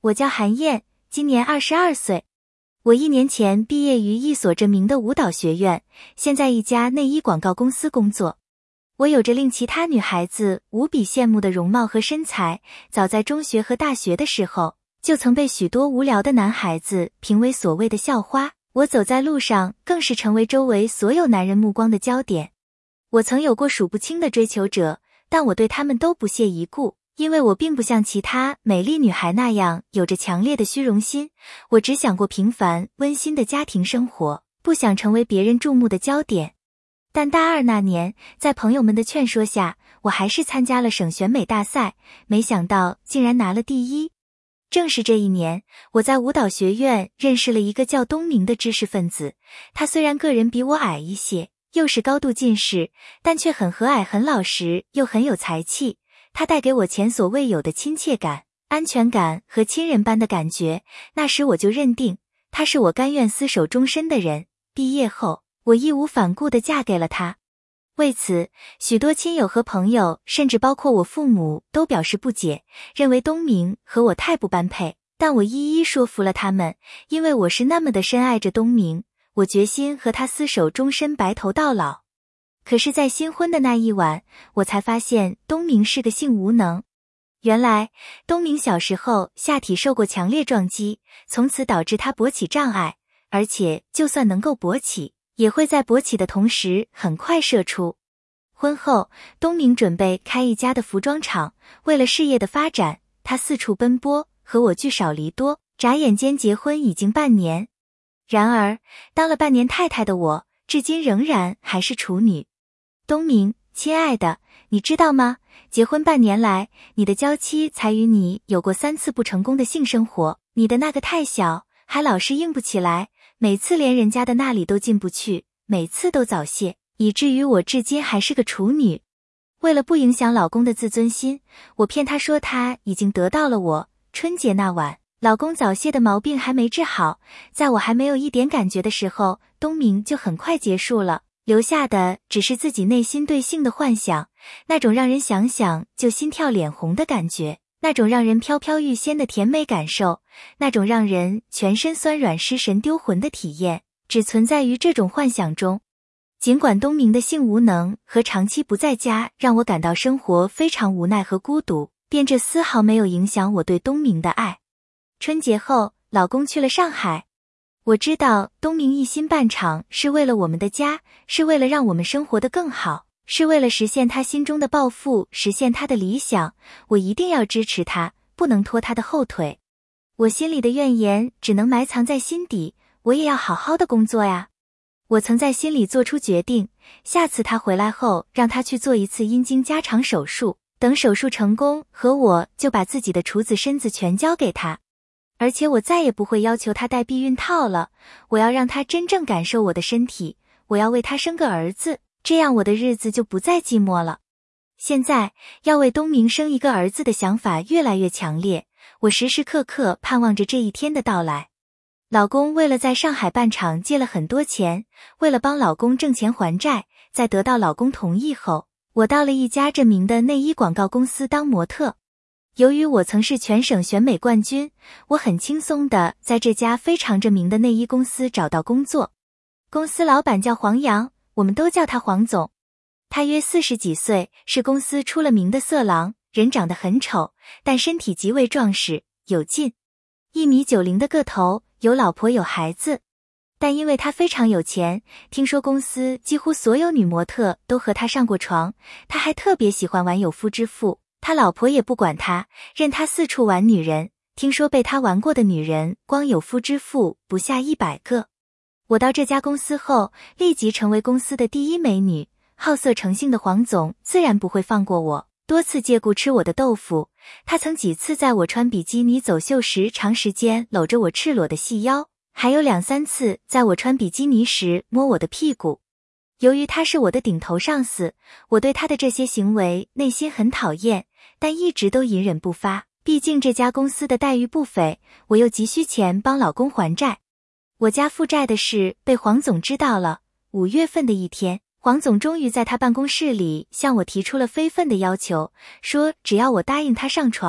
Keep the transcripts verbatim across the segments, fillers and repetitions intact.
我叫韩燕，今年二十二岁。我一年前毕业于一所着名的舞蹈学院，现在一家内衣广告公司工作。我有着令其他女孩子无比羡慕的容貌和身材，早在中学和大学的时候，就曾被许多无聊的男孩子评为所谓的校花。我走在路上，更是成为周围所有男人目光的焦点。我曾有过数不清的追求者，但我对他们都不屑一顾。因为我并不像其他美丽女孩那样有着强烈的虚荣心，我只想过平凡温馨的家庭生活，不想成为别人注目的焦点。但大二那年，在朋友们的劝说下，我还是参加了省选美大赛，没想到竟然拿了第一。正是这一年，我在舞蹈学院认识了一个叫东明的知识分子，他虽然个人比我矮一些，又是高度近视，但却很和蔼很老实，又很有才气。他带给我前所未有的亲切感、安全感和亲人般的感觉，那时我就认定他是我甘愿厮守终身的人。毕业后，我义无反顾地嫁给了他。为此，许多亲友和朋友，甚至包括我父母，都表示不解，认为东明和我太不般配。但我一一说服了他们，因为我是那么的深爱着东明，我决心和他厮守终身，白头到老。可是在新婚的那一晚，我才发现东明是个性无能。原来，东明小时候下体受过强烈撞击，从此导致他勃起障碍，而且就算能够勃起，也会在勃起的同时很快射出。婚后，东明准备开一家的服装厂，为了事业的发展，他四处奔波，和我聚少离多，眨眼间结婚已经半年。然而，当了半年太太的我，至今仍然还是处女。东明，亲爱的，你知道吗？结婚半年来，你的娇妻才与你有过三次不成功的性生活，你的那个太小，还老是硬不起来，每次连人家的那里都进不去，每次都早泄，以至于我至今还是个处女。为了不影响老公的自尊心，我骗他说他已经得到了我。春节那晚，老公早泄的毛病还没治好，在我还没有一点感觉的时候，东明就很快结束了。留下的只是自己内心对性的幻想，那种让人想想就心跳脸红的感觉，那种让人飘飘欲仙的甜美感受，那种让人全身酸软失神丢魂的体验，只存在于这种幻想中。尽管东明的性无能和长期不在家让我感到生活非常无奈和孤独，便这丝毫没有影响我对东明的爱。春节后，老公去了上海。我知道东明一心办厂是为了我们的家，是为了让我们生活得更好，是为了实现他心中的抱负，实现他的理想。我一定要支持他，不能拖他的后腿。我心里的怨言只能埋藏在心底，我也要好好的工作呀。我曾在心里做出决定，下次他回来后，让他去做一次阴茎加长手术，等手术成功，和我就把自己的处子身子全交给他。而且我再也不会要求他戴避孕套了，我要让他真正感受我的身体，我要为他生个儿子，这样我的日子就不再寂寞了。现在要为东明生一个儿子的想法越来越强烈，我时时刻刻盼望着这一天的到来。老公为了在上海办厂借了很多钱，为了帮老公挣钱还债，在得到老公同意后，我到了一家着名的内衣广告公司当模特。由于我曾是全省选美冠军，我很轻松地在这家非常着名的内衣公司找到工作。公司老板叫黄洋，我们都叫他黄总。他约四十几岁，是公司出了名的色狼，人长得很丑，但身体极为壮实有劲，一米九零的个头，有老婆有孩子。但因为他非常有钱，听说公司几乎所有女模特都和他上过床，他还特别喜欢玩有夫之妇。他老婆也不管他，任他四处玩女人，听说被他玩过的女人光有夫之妇不下一百个。我到这家公司后，立即成为公司的第一美女，好色成性的黄总自然不会放过我，多次借故吃我的豆腐。他曾几次在我穿比基尼走秀时长时间搂着我赤裸的细腰，还有两三次在我穿比基尼时摸我的屁股。由于他是我的顶头上司，我对他的这些行为内心很讨厌，但一直都隐忍不发，毕竟这家公司的待遇不菲，我又急需钱帮老公还债。我家负债的事被黄总知道了。五月份的一天，黄总终于在他办公室里向我提出了非分的要求，说只要我答应他上床，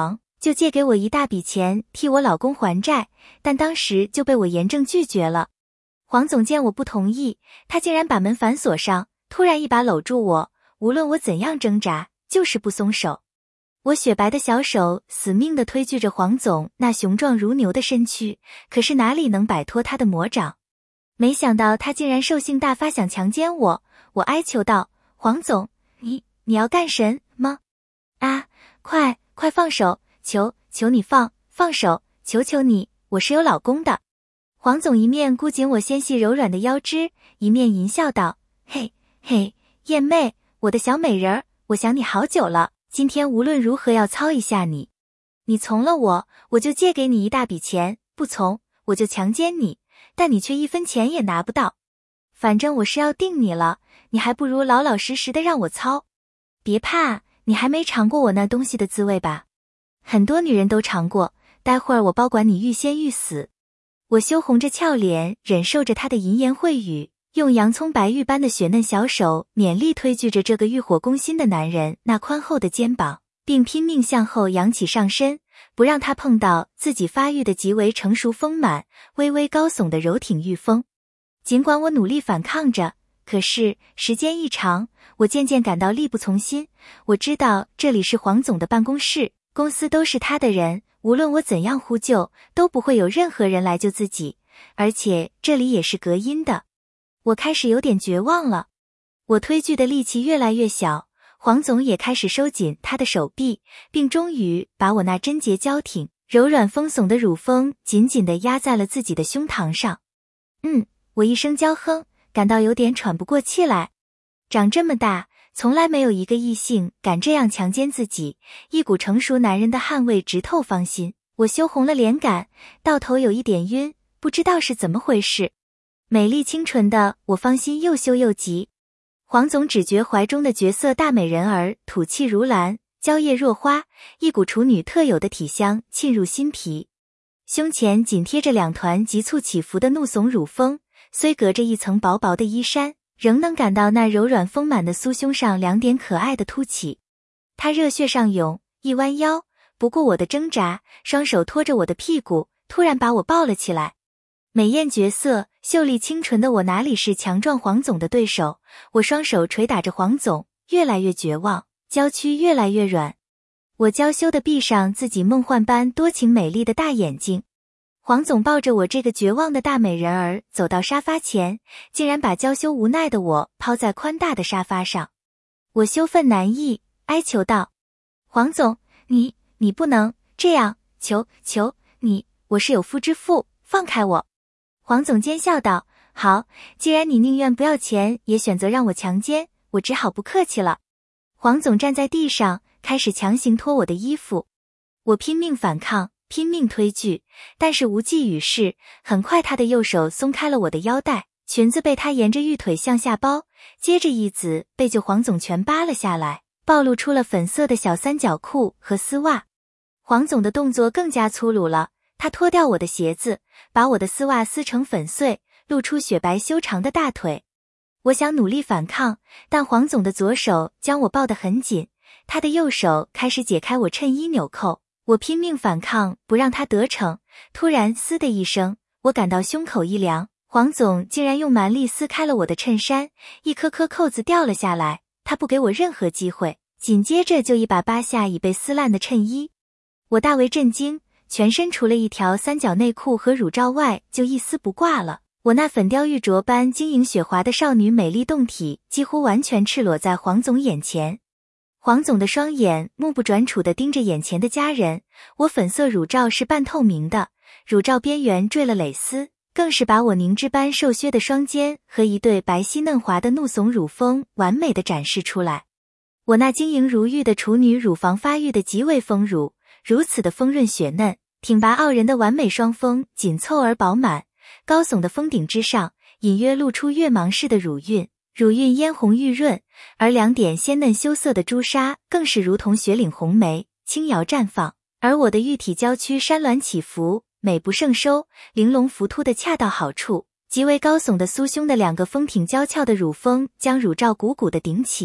就借给我一大笔钱替我老公还债，但当时就被我严正拒绝了。黄总见我不同意，他竟然把门反锁上，突然一把搂住我，无论我怎样挣扎，就是不松手。我雪白的小手死命地推拒着黄总那雄壮如牛的身躯，可是哪里能摆脱他的魔掌？没想到他竟然兽性大发，想强奸我。我哀求道：黄总，你你要干什么？啊，快快放手，求求你放放手，求求你，我是有老公的。黄总一面箍紧我纤细柔软的腰肢，一面淫笑道：嘿嘿，燕妹，我的小美人儿，我想你好久了，今天无论如何要操一下你。你从了我，我就借给你一大笔钱；不从，我就强奸你，但你却一分钱也拿不到。反正我是要定你了，你还不如老老实实的让我操。别怕，你还没尝过我那东西的滋味吧？很多女人都尝过，待会儿我保管你欲仙欲死。我羞红着俏脸，忍受着他的淫言秽语，用洋葱白玉般的雪嫩小手勉力推拒着这个欲火攻心的男人那宽厚的肩膀，并拼命向后扬起上身，不让他碰到自己发育的极为成熟丰满、微微高耸的柔挺玉峰。尽管我努力反抗着，可是时间一长，我渐渐感到力不从心。我知道这里是黄总的办公室，公司都是他的人，无论我怎样呼救，都不会有任何人来救自己，而且这里也是隔音的。我开始有点绝望了。我推拒的力气越来越小，黄总也开始收紧他的手臂，并终于把我那贞洁娇挺、柔软丰耸的乳峰紧紧地压在了自己的胸膛上。嗯，我一声娇哼，感到有点喘不过气来。长这么大，从来没有一个异性敢这样强奸自己，一股成熟男人的汗味直透芳心。我羞红了脸杆，到头有一点晕，不知道是怎么回事。美丽清纯的我芳心又羞又急。黄总只觉怀中的绝色大美人儿吐气如兰，娇艳若花，一股处女特有的体香沁入心脾。胸前紧贴着两团急促起伏的怒耸乳峰，虽隔着一层薄薄的衣衫，仍能感到那柔软丰满的酥胸上两点可爱的凸起。他热血上涌，一弯腰，不顾我的挣扎，双手托着我的屁股，突然把我抱了起来。美艳绝色、秀丽清纯的我哪里是强壮黄总的对手？我双手捶打着黄总，越来越绝望，娇躯越来越软。我娇羞地闭上自己梦幻般多情美丽的大眼睛。黄总抱着我这个绝望的大美人儿走到沙发前，竟然把娇羞无奈的我抛在宽大的沙发上。我羞愤难抑，哀求道：黄总，你你不能这样，求求你，我是有妇之夫，放开我。黄总奸笑道：好，既然你宁愿不要钱也选择让我强奸，我只好不客气了。黄总站在地上，开始强行脱我的衣服。我拼命反抗，拼命推拒，但是无济于事。很快他的右手松开了我的腰带，裙子被他沿着玉腿向下包，接着一子被就黄总全扒了下来，暴露出了粉色的小三角裤和丝袜。黄总的动作更加粗鲁了，他脱掉我的鞋子，把我的丝袜撕成粉碎，露出雪白修长的大腿。我想努力反抗，但黄总的左手将我抱得很紧，他的右手开始解开我衬衣纽扣。我拼命反抗，不让他得逞。突然嘶的一声，我感到胸口一凉，黄总竟然用蛮力撕开了我的衬衫，一颗颗扣子掉了下来，他不给我任何机会，紧接着就一把扒下已被撕烂的衬衣。我大为震惊，全身除了一条三角内裤和乳罩外就一丝不挂了。我那粉雕玉琢般晶莹雪滑的少女美丽动体几乎完全赤裸在黄总眼前。黄总的双眼目不转绌地盯着眼前的佳人，我粉色乳罩是半透明的，乳罩边缘缀了蕾丝，更是把我凝脂般瘦削的双肩和一对白皙嫩滑的怒耸乳峰完美地展示出来。我那晶莹如玉的处女乳房发育的极为丰乳，如此的丰润雪嫩，挺拔傲人的完美双峰紧凑而饱满，高耸的峰顶之上隐约露出月芒似的乳晕，乳晕嫣红玉润，而两点鲜嫩羞涩的朱砂更是如同雪岭红梅，轻摇绽放。而我的玉体娇躯山峦起伏，美不胜收，玲珑浮凸的恰到好处，极为高耸的酥胸的两个丰挺娇俏的乳峰将乳罩鼓鼓地顶起，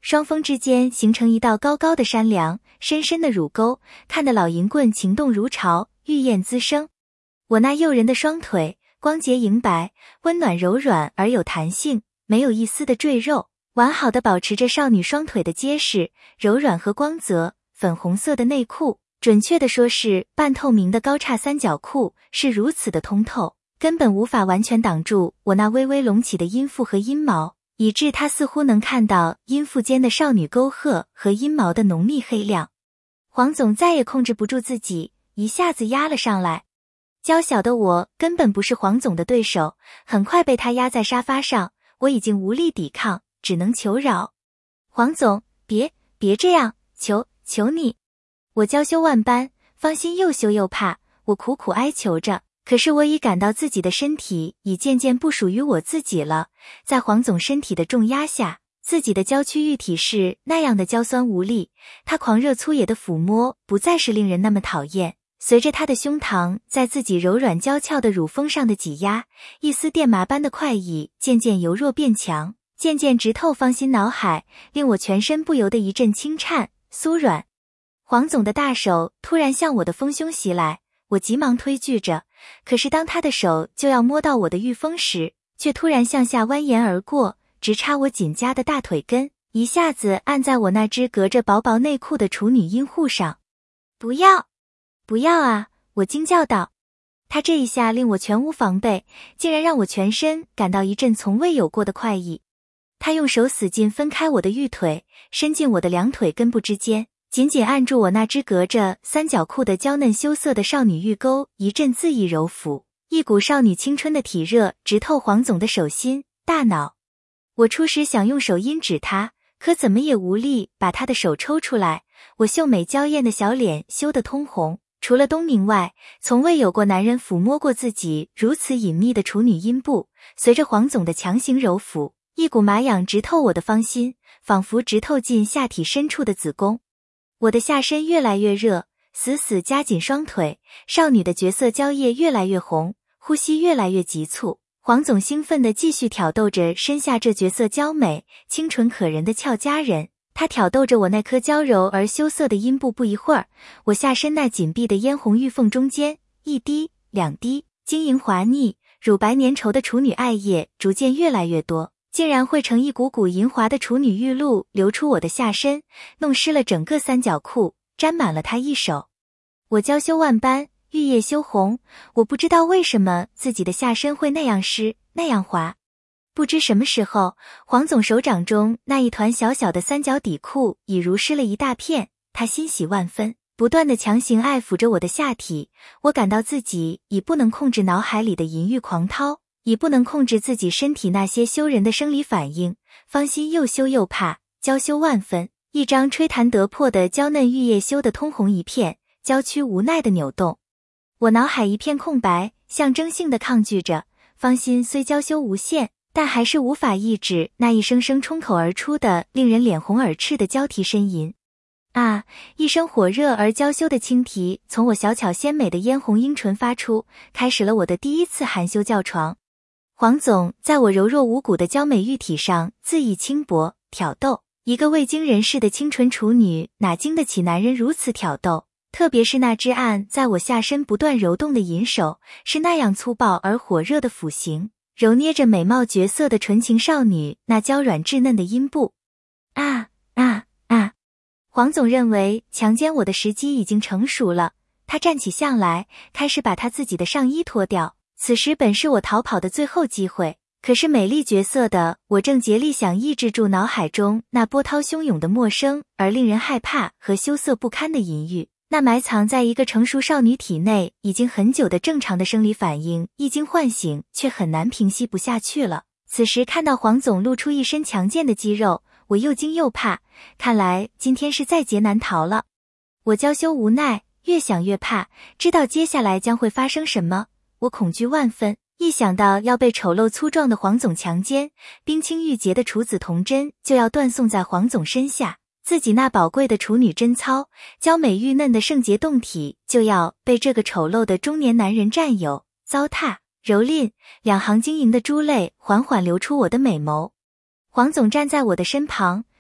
双峰之间形成一道高高的山梁，深深的乳沟，看得老银棍情动如潮，欲焰滋生。我那诱人的双腿，光洁莹白，温暖柔软而有弹性，没有一丝的赘肉，完好的保持着少女双腿的结实、柔软和光泽。粉红色的内裤，准确的说是半透明的高叉三角裤，是如此的通透，根本无法完全挡住我那微微隆起的阴腹和阴毛，以致他似乎能看到阴腹间的少女沟壑和阴毛的浓密黑亮。黄总再也控制不住自己，一下子压了上来。娇小的我根本不是黄总的对手，很快被他压在沙发上，我已经无力抵抗，只能求饶。黄总，别别这样，求求你。我娇羞万般，芳心又羞又怕，我苦苦哀求着，可是我已感到自己的身体已渐渐不属于我自己了，在黄总身体的重压下，自己的娇躯玉体是那样的娇酸无力，他狂热粗野的抚摸不再是令人那么讨厌，随着他的胸膛在自己柔软娇俏的乳峰上的挤压，一丝电麻般的快意渐渐由弱变强，渐渐直透芳心脑海，令我全身不由得一阵轻颤酥软。黄总的大手突然向我的丰胸袭来，我急忙推拒着，可是当他的手就要摸到我的玉峰时，却突然向下蜿蜒而过，直插我紧夹的大腿根，一下子按在我那只隔着薄薄内裤的处女阴户上。不要，不要啊！我惊叫道。他这一下令我全无防备，竟然让我全身感到一阵从未有过的快意。他用手死劲分开我的玉腿，伸进我的两腿根部之间，紧紧按住我那只隔着三角裤的娇嫩羞涩的少女玉沟，一阵恣意揉抚，一股少女青春的体热直透黄总的手心、大脑。我初时想用手阴指他，可怎么也无力把他的手抽出来，我秀美娇艳的小脸羞得通红。除了东明外，从未有过男人抚摸过自己如此隐秘的处女阴部。随着黄总的强行揉抚，一股麻痒直透我的芳心，仿佛直透进下体深处的子宫。我的下身越来越热，死死夹紧双腿，少女的绝色娇液越来越红，呼吸越来越急促。黄总兴奋地继续挑逗着身下这绝色娇美、清纯可人的俏佳人。他挑逗着我那颗娇柔而羞涩的阴部，不一会儿，我下身那紧闭的嫣红玉缝中间，一滴两滴晶莹滑腻、乳白粘稠的处女爱液逐渐越来越多，竟然汇成一股股银滑的处女玉露流出我的下身，弄湿了整个三角裤，沾满了他一手。我娇羞万般，玉液羞红，我不知道为什么自己的下身会那样湿，那样滑。不知什么时候，黄总手掌中那一团小小的三角底裤已如湿了一大片，他欣喜万分，不断地强行爱抚着我的下体。我感到自己已不能控制脑海里的淫欲狂涛，已不能控制自己身体那些羞人的生理反应，芳心又羞又怕，娇羞万分，一张吹弹得破的娇嫩玉液羞得通红一片，娇躯无奈地扭动。我脑海一片空白，象征性地抗拒着，芳心虽娇羞无限，但还是无法抑制那一声声冲口而出的令人脸红耳赤的娇啼呻吟。啊！一声火热而娇羞的轻啼从我小巧鲜美的嫣红阴唇发出，开始了我的第一次含羞叫床。黄总在我柔弱无骨的娇美玉体上恣意轻薄挑逗，一个未经人事的清纯处女哪经得起男人如此挑逗，特别是那只按在我下身不断揉动的银手，是那样粗暴而火热的抚刑，揉捏着美貌绝色的纯情少女那娇软稚嫩的阴部。啊啊啊！黄总认为强奸我的时机已经成熟了，他站起向来，开始把他自己的上衣脱掉。此时本是我逃跑的最后机会，可是美丽绝色的我正竭力想抑制住脑海中那波涛汹涌的陌生而令人害怕和羞涩不堪的淫欲。那埋藏在一个成熟少女体内已经很久的正常的生理反应一经唤醒，却很难平息不下去了。此时看到黄总露出一身强健的肌肉，我又惊又怕，看来今天是在劫难逃了。我娇羞无奈，越想越怕，知道接下来将会发生什么，我恐惧万分，一想到要被丑陋粗壮的黄总强奸，冰清玉洁的处子童贞就要断送在黄总身下，自己那宝贵的处女贞操、娇美玉嫩的圣洁动体就要被这个丑陋的中年男人占有、糟蹋、蹂躏。两行晶莹的珠泪缓缓流出我的美眸。黄总站在我的身旁，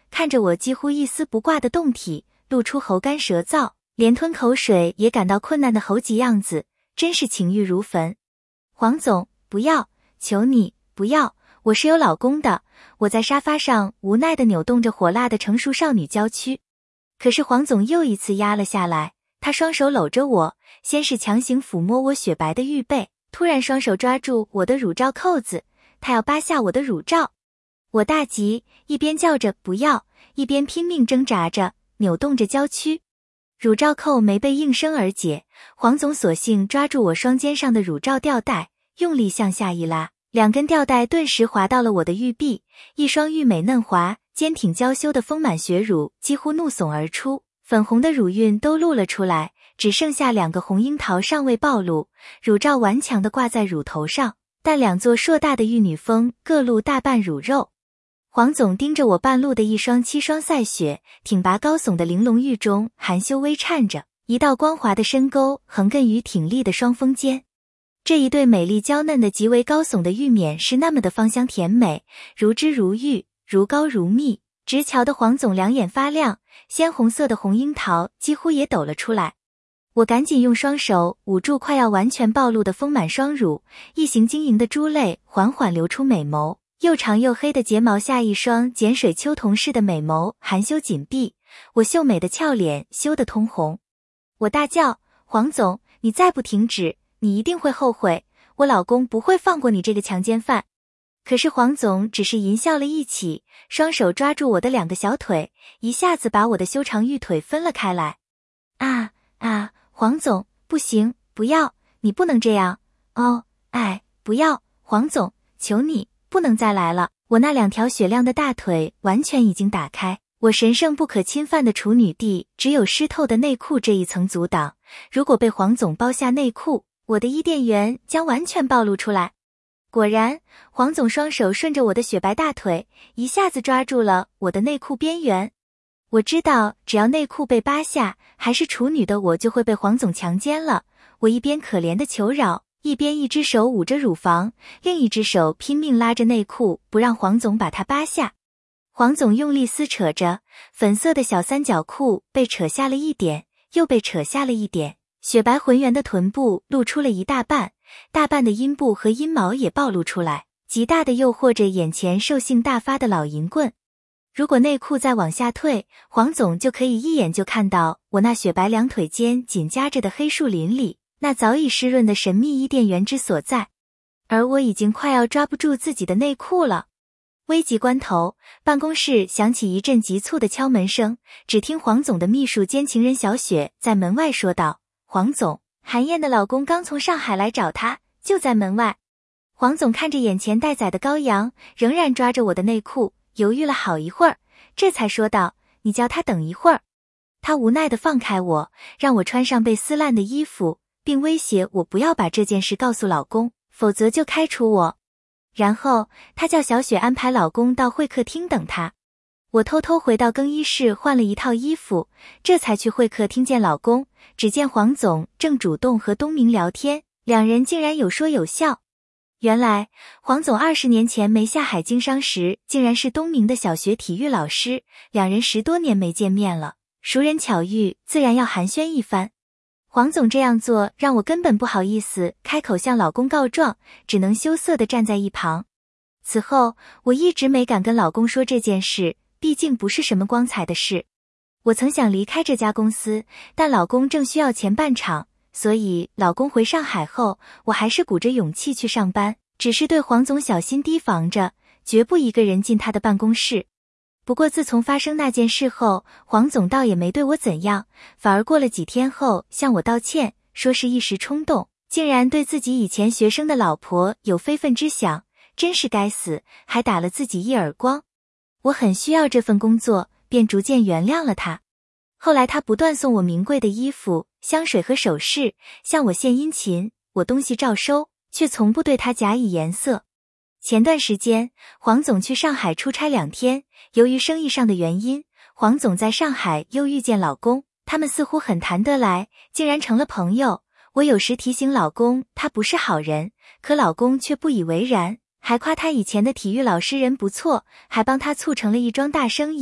看着我几乎一丝不挂的胴体，露出喉干舌燥，连吞口水也感到困难的猴急样子，真是情欲如焚。黄总，不要，求你，不要，我是有老公的。我在沙发上无奈地扭动着火辣的成熟少女娇躯。可是黄总又一次压了下来，他双手搂着我，先是强行抚摸我雪白的玉背，突然双手抓住我的乳罩扣子，他要扒下我的乳罩。我大急，一边叫着不要，一边拼命挣扎着，扭动着娇躯。乳罩扣没被应声而解，黄总索性抓住我双肩上的乳罩吊带，用力向下一拉，两根吊带顿时滑到了我的玉臂，一双玉美嫩滑、坚挺娇羞的丰满雪乳几乎怒耸而出，粉红的乳晕都露了出来，只剩下两个红樱桃尚未暴露，乳罩顽强地挂在乳头上，但两座硕大的玉女峰各露大半乳肉。黄总盯着我半露的一双七双赛雪，挺拔高耸的玲珑玉中含羞微颤着，一道光滑的深沟横亘于挺立的双峰间。这一对美丽娇嫩的极为高耸的玉冕是那么的芳香甜美，如脂如玉，如膏如蜜，直瞧得黄总两眼发亮，鲜红色的红樱桃几乎也抖了出来。我赶紧用双手捂住快要完全暴露的丰满双乳，一行晶莹的珠泪缓缓流出美眸，又长又黑的睫毛下一双碱水秋瞳似的美眸含羞紧闭，我秀美的俏脸羞得通红。我大叫，黄总，你再不停止，你一定会后悔，我老公不会放过你这个强奸犯。可是黄总只是淫笑了一起，双手抓住我的两个小腿，一下子把我的修长玉腿分了开来。啊啊，黄总，不行，不要，你不能这样，哦，哎，不要，黄总，求你，不能再来了。我那两条雪亮的大腿完全已经打开，我神圣不可侵犯的处女地只有湿透的内裤这一层阻挡，如果被黄总剥下内裤，我的伊甸园将完全暴露出来。果然，黄总双手顺着我的雪白大腿，一下子抓住了我的内裤边缘。我知道，只要内裤被扒下，还是处女的我就会被黄总强奸了。我一边可怜的求饶，一边一只手捂着乳房，另一只手拼命拉着内裤，不让黄总把它扒下。黄总用力撕扯着，粉色的小三角裤被扯下了一点，又被扯下了一点，雪白浑圆的臀部露出了一大半，大半的阴部和阴毛也暴露出来，极大的诱惑着眼前兽性大发的老淫棍。如果内裤再往下退，黄总就可以一眼就看到我那雪白两腿间紧夹着的黑树林里，那早已湿润的神秘伊甸园之所在。而我已经快要抓不住自己的内裤了。危急关头，办公室响起一阵急促的敲门声，只听黄总的秘书兼情人小雪在门外说道：黄总，韩燕的老公刚从上海来找他，就在门外。黄总看着眼前待宰的羔羊，仍然抓着我的内裤，犹豫了好一会儿，这才说道：你叫他等一会儿。他无奈地放开我，让我穿上被撕烂的衣服，并威胁我不要把这件事告诉老公，否则就开除我。然后他叫小雪安排老公到会客厅等他。我偷偷回到更衣室换了一套衣服，这才去会客厅见老公。只见黄总正主动和东明聊天，两人竟然有说有笑。原来黄总二十年前没下海经商时，竟然是东明的小学体育老师，两人十多年没见面了，熟人巧遇，自然要寒暄一番。黄总这样做让我根本不好意思开口向老公告状，只能羞涩地站在一旁。此后我一直没敢跟老公说这件事，毕竟不是什么光彩的事。我曾想离开这家公司，但老公正需要钱办厂，所以老公回上海后，我还是鼓着勇气去上班，只是对黄总小心提防着，绝不一个人进他的办公室。不过自从发生那件事后，黄总倒也没对我怎样，反而过了几天后向我道歉，说是一时冲动，竟然对自己以前学生的老婆有非分之想，真是该死，还打了自己一耳光。我很需要这份工作，便逐渐原谅了他。后来他不断送我名贵的衣服、香水和首饰，向我献殷勤，我东西照收，却从不对他假以颜色。前段时间，黄总去上海出差两天，由于生意上的原因，黄总在上海又遇见老公，他们似乎很谈得来，竟然成了朋友。我有时提醒老公他不是好人，可老公却不以为然，还夸他以前的体育老师人不错，还帮他促成了一桩大生意，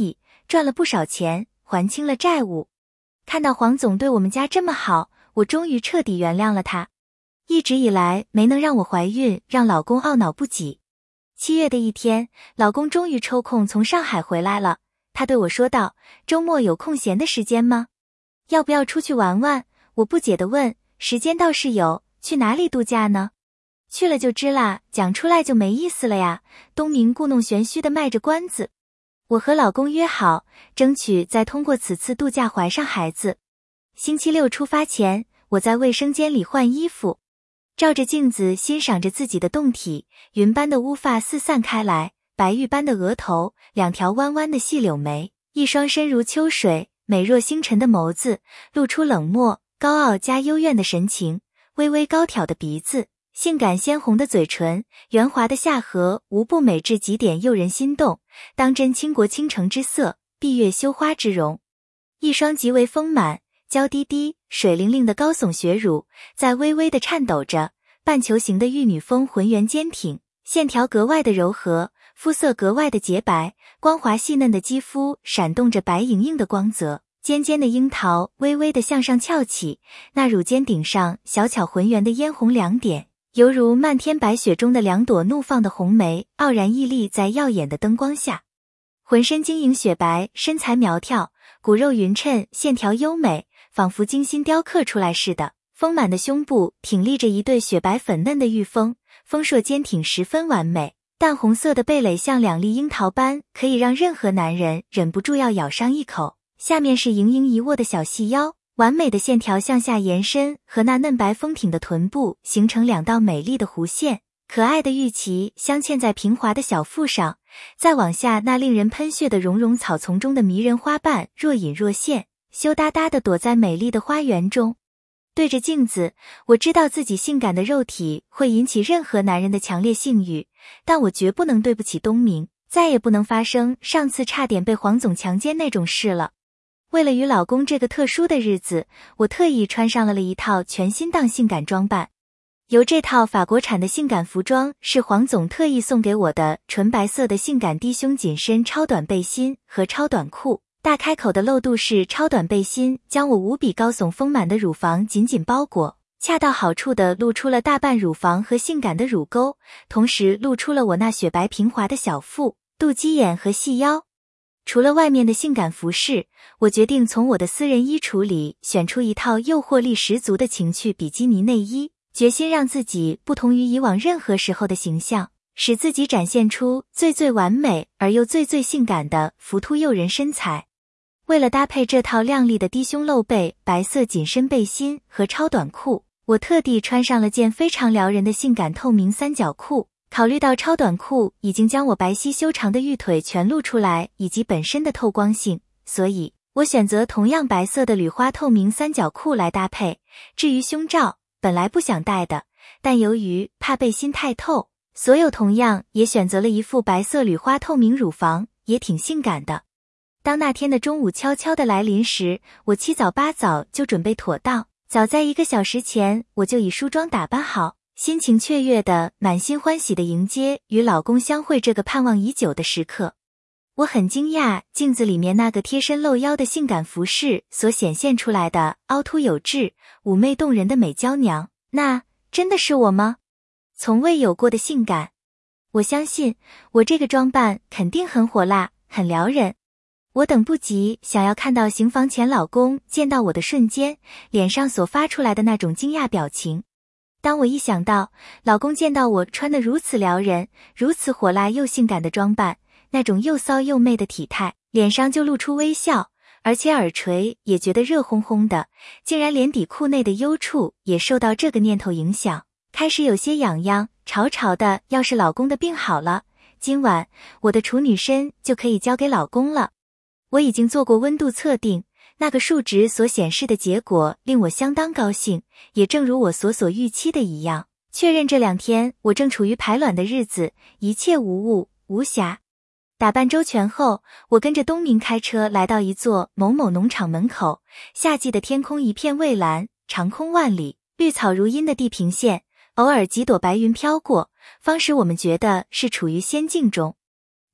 赚了不少钱，还清了债务。看到黄总对我们家这么好，我终于彻底原谅了他。一直以来没能让我怀孕，让老公懊恼不已。七月的一天，老公终于抽空从上海回来了，他对我说道：周末有空闲的时间吗？要不要出去玩玩？我不解地问，时间倒是有，去哪里度假呢？去了就知啦，讲出来就没意思了呀。东明故弄玄虚地卖着关子。我和老公约好，争取再通过此次度假怀上孩子。星期六出发前，我在卫生间里换衣服，照着镜子欣赏着自己的胴体，云般的乌发四散开来，白玉般的额头，两条弯弯的细柳眉，一双深如秋水，美若星辰的眸子，露出冷漠、高傲加幽怨的神情，微微高挑的鼻子，性感鲜红的嘴唇，圆滑的下颌，无不美至极点，诱人心动，当真倾国倾城之色，闭月羞花之容。一双极为丰满、娇滴滴、水灵灵的高耸雪乳，在微微的颤抖着，半球形的玉女峰浑圆坚挺，线条格外的柔和，肤色格外的洁白，光滑细嫩的肌肤闪动着白莹莹的光泽，尖尖的樱桃微微的向上翘起，那乳尖顶上小巧浑圆的嫣红两点，犹如漫天白雪中的两朵怒放的红梅，傲然屹立在耀眼的灯光下。浑身晶莹雪白，身材苗条，骨肉匀称，线条优美，仿佛精心雕刻出来似的。丰满的胸部挺立着一对雪白粉嫩的玉峰，丰硕坚挺，十分完美。淡红色的蓓蕾像两粒樱桃般，可以让任何男人忍不住要咬上一口。下面是盈盈一握的小细腰，完美的线条向下延伸，和那嫩白丰挺的臀部形成两道美丽的弧线。可爱的玉旗镶嵌在平滑的小腹上，再往下那令人喷血的绒绒草丛中的迷人花瓣若隐若现，羞答答地躲在美丽的花园中。对着镜子，我知道自己性感的肉体会引起任何男人的强烈性欲，但我绝不能对不起东明，再也不能发生上次差点被黄总强奸那种事了。为了与老公这个特殊的日子，我特意穿上了了一套全新档性感装扮。由这套法国产的性感服装是黄总特意送给我的纯白色的性感低胸紧身超短背心和超短裤，大开口的露肚式超短背心将我无比高耸丰满的乳房紧紧包裹，恰到好处地露出了大半乳房和性感的乳沟，同时露出了我那雪白平滑的小腹、肚脐眼和细腰。除了外面的性感服饰，我决定从我的私人衣橱里选出一套诱惑力十足的情趣比基尼内衣，决心让自己不同于以往任何时候的形象，使自己展现出最最完美而又最最性感的浮凸诱人身材。为了搭配这套亮丽的低胸露背白色紧身背心和超短裤，我特地穿上了件非常撩人的性感透明三角裤。考虑到超短裤已经将我白皙修长的玉腿全露出来，以及本身的透光性，所以我选择同样白色的铝花透明三角裤来搭配。至于胸罩，本来不想戴的，但由于怕背心太透，所有同样也选择了一副白色铝花透明乳房，也挺性感的。当那天的中午悄悄地来临时，我七早八早就准备妥当，早在一个小时前我就已梳妆打扮好，心情雀跃的满心欢喜地迎接与老公相会这个盼望已久的时刻。我很惊讶镜子里面那个贴身露腰的性感服饰所显现出来的凹凸有致、妩媚动人的美娇娘，那真的是我吗？从未有过的性感。我相信我这个装扮肯定很火辣，很撩人。我等不及想要看到行房前老公见到我的瞬间，脸上所发出来的那种惊讶表情。当我一想到老公见到我穿得如此撩人，如此火辣又性感的装扮，那种又骚又媚的体态，脸上就露出微笑，而且耳垂也觉得热烘烘的，竟然连底裤内的幽处也受到这个念头影响，开始有些痒痒潮潮的。要是老公的病好了，今晚我的处女身就可以交给老公了。我已经做过温度测定，那个数值所显示的结果令我相当高兴，也正如我所所预期的一样，确认这两天我正处于排卵的日子，一切无误无瑕。打扮周全后，我跟着东明开车来到一座某某农场门口。夏季的天空一片蔚蓝，长空万里，绿草如茵的地平线，偶尔几朵白云飘过，方使我们觉得是处于仙境中。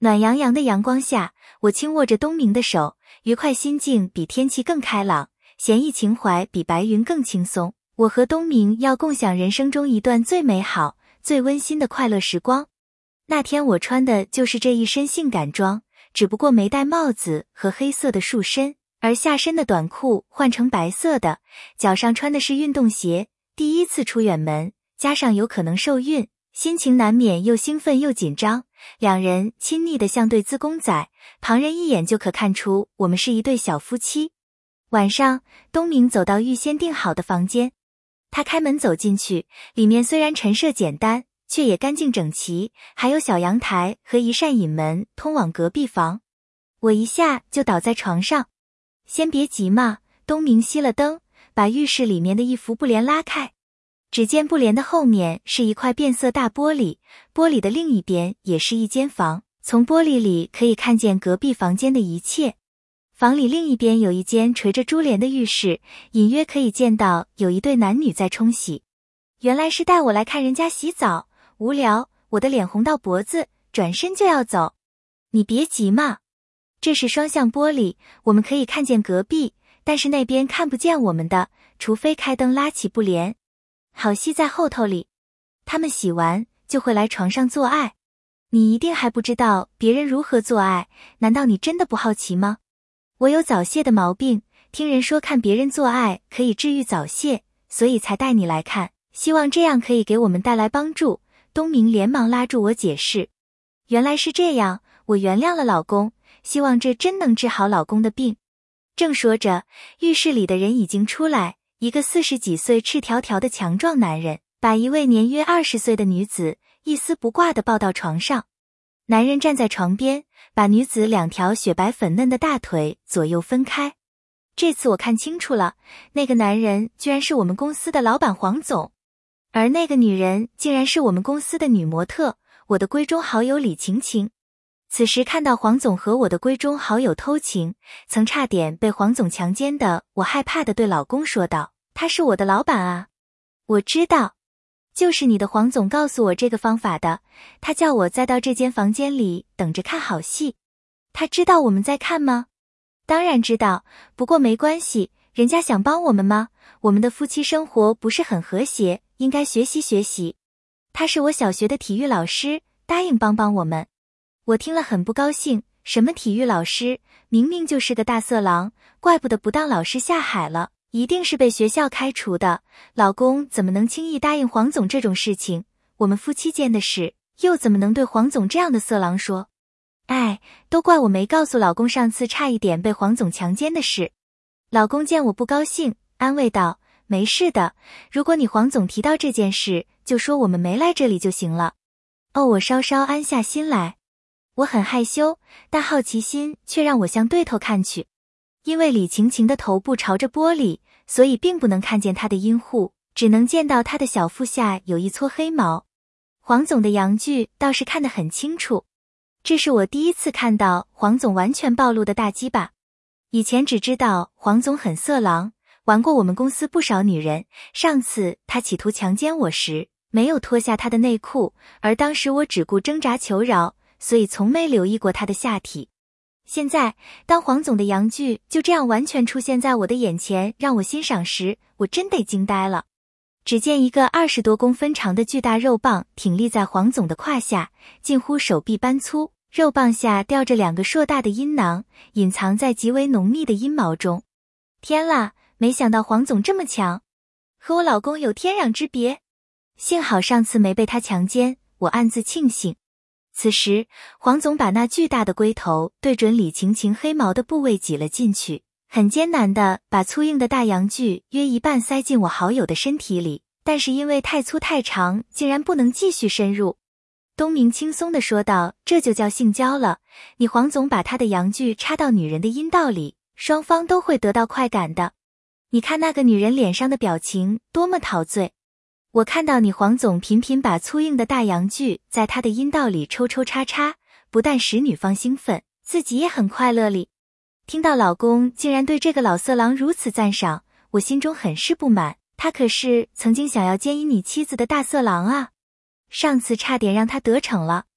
暖洋洋的阳光下，我轻握着东明的手，愉快心境比天气更开朗，闲逸情怀比白云更轻松。我和东明要共享人生中一段最美好、最温馨的快乐时光。那天我穿的就是这一身性感装，只不过没戴帽子和黑色的束身，而下身的短裤换成白色的，脚上穿的是运动鞋。第一次出远门，加上有可能受孕，心情难免又兴奋又紧张。两人亲昵的像对资公仔，旁人一眼就可看出我们是一对小夫妻。晚上，东明走到预先订好的房间，他开门走进去，里面虽然陈设简单，却也干净整齐，还有小阳台和一扇隐门通往隔壁房。我一下就倒在床上。先别急嘛，东明熄了灯，把浴室里面的一幅布帘拉开。只见布帘的后面是一块变色大玻璃，玻璃的另一边也是一间房，从玻璃里可以看见隔壁房间的一切。房里另一边有一间垂着珠帘的浴室，隐约可以见到有一对男女在冲洗。原来是带我来看人家洗澡，无聊，我的脸红到脖子，转身就要走。你别急嘛，这是双向玻璃，我们可以看见隔壁，但是那边看不见我们的，除非开灯拉起布帘。好戏在后头里，他们洗完就会来床上做爱。你一定还不知道别人如何做爱，难道你真的不好奇吗？我有早泄的毛病，听人说看别人做爱可以治愈早泄，所以才带你来看，希望这样可以给我们带来帮助。东明连忙拉住我解释，原来是这样，我原谅了老公，希望这真能治好老公的病。正说着，浴室里的人已经出来，一个四十几岁赤条条的强壮男人，把一位年约二十岁的女子一丝不挂地抱到床上。男人站在床边，把女子两条雪白粉嫩的大腿左右分开。这次我看清楚了，那个男人居然是我们公司的老板黄总，而那个女人竟然是我们公司的女模特，我的闺中好友李晴晴。此时看到黄总和我的闺中好友偷情，曾差点被黄总强奸的我害怕地对老公说道，他是我的老板啊。我知道，就是你的黄总告诉我这个方法的，他叫我再到这间房间里等着看好戏。他知道我们在看吗？当然知道，不过没关系，人家想帮我们吗？我们的夫妻生活不是很和谐，应该学习学习。他是我小学的体育老师，答应帮帮我们。我听了很不高兴，什么体育老师，明明就是个大色狼，怪不得不当老师下海了，一定是被学校开除的。老公怎么能轻易答应黄总这种事情？我们夫妻间的事，又怎么能对黄总这样的色狼说？哎，都怪我没告诉老公上次差一点被黄总强奸的事。老公见我不高兴，安慰道，没事的，如果你黄总提到这件事，就说我们没来这里就行了。哦，我稍稍安下心来。我很害羞，但好奇心却让我向对头看去。因为李晴晴的头部朝着玻璃，所以并不能看见她的阴户，只能见到她的小腹下有一撮黑毛。黄总的阳具倒是看得很清楚，这是我第一次看到黄总完全暴露的大鸡巴。以前只知道黄总很色狼，玩过我们公司不少女人，上次他企图强奸我时，没有脱下他的内裤，而当时我只顾挣扎求饶，所以从没留意过他的下体。现在，当黄总的阳具就这样完全出现在我的眼前，让我欣赏时，我真得惊呆了。只见一个二十多公分长的巨大肉棒挺立在黄总的胯下，近乎手臂般粗，肉棒下吊着两个硕大的阴囊，隐藏在极为浓密的阴毛中。天啦，没想到黄总这么强，和我老公有天壤之别。幸好上次没被他强奸，我暗自庆幸。此时，黄总把那巨大的龟头对准李晴晴黑毛的部位挤了进去，很艰难地把粗硬的大阳具约一半塞进我好友的身体里，但是因为太粗太长，竟然不能继续深入。东明轻松地说道，这就叫性交了，你黄总把他的阳具插到女人的阴道里，双方都会得到快感的。你看那个女人脸上的表情多么陶醉。我看到你黄总频频把粗硬的大阳具在他的阴道里抽抽插插，不但使女方兴奋，自己也很快乐哩。听到老公竟然对这个老色狼如此赞赏，我心中很是不满，他可是曾经想要奸淫你妻子的大色狼啊，上次差点让他得逞了。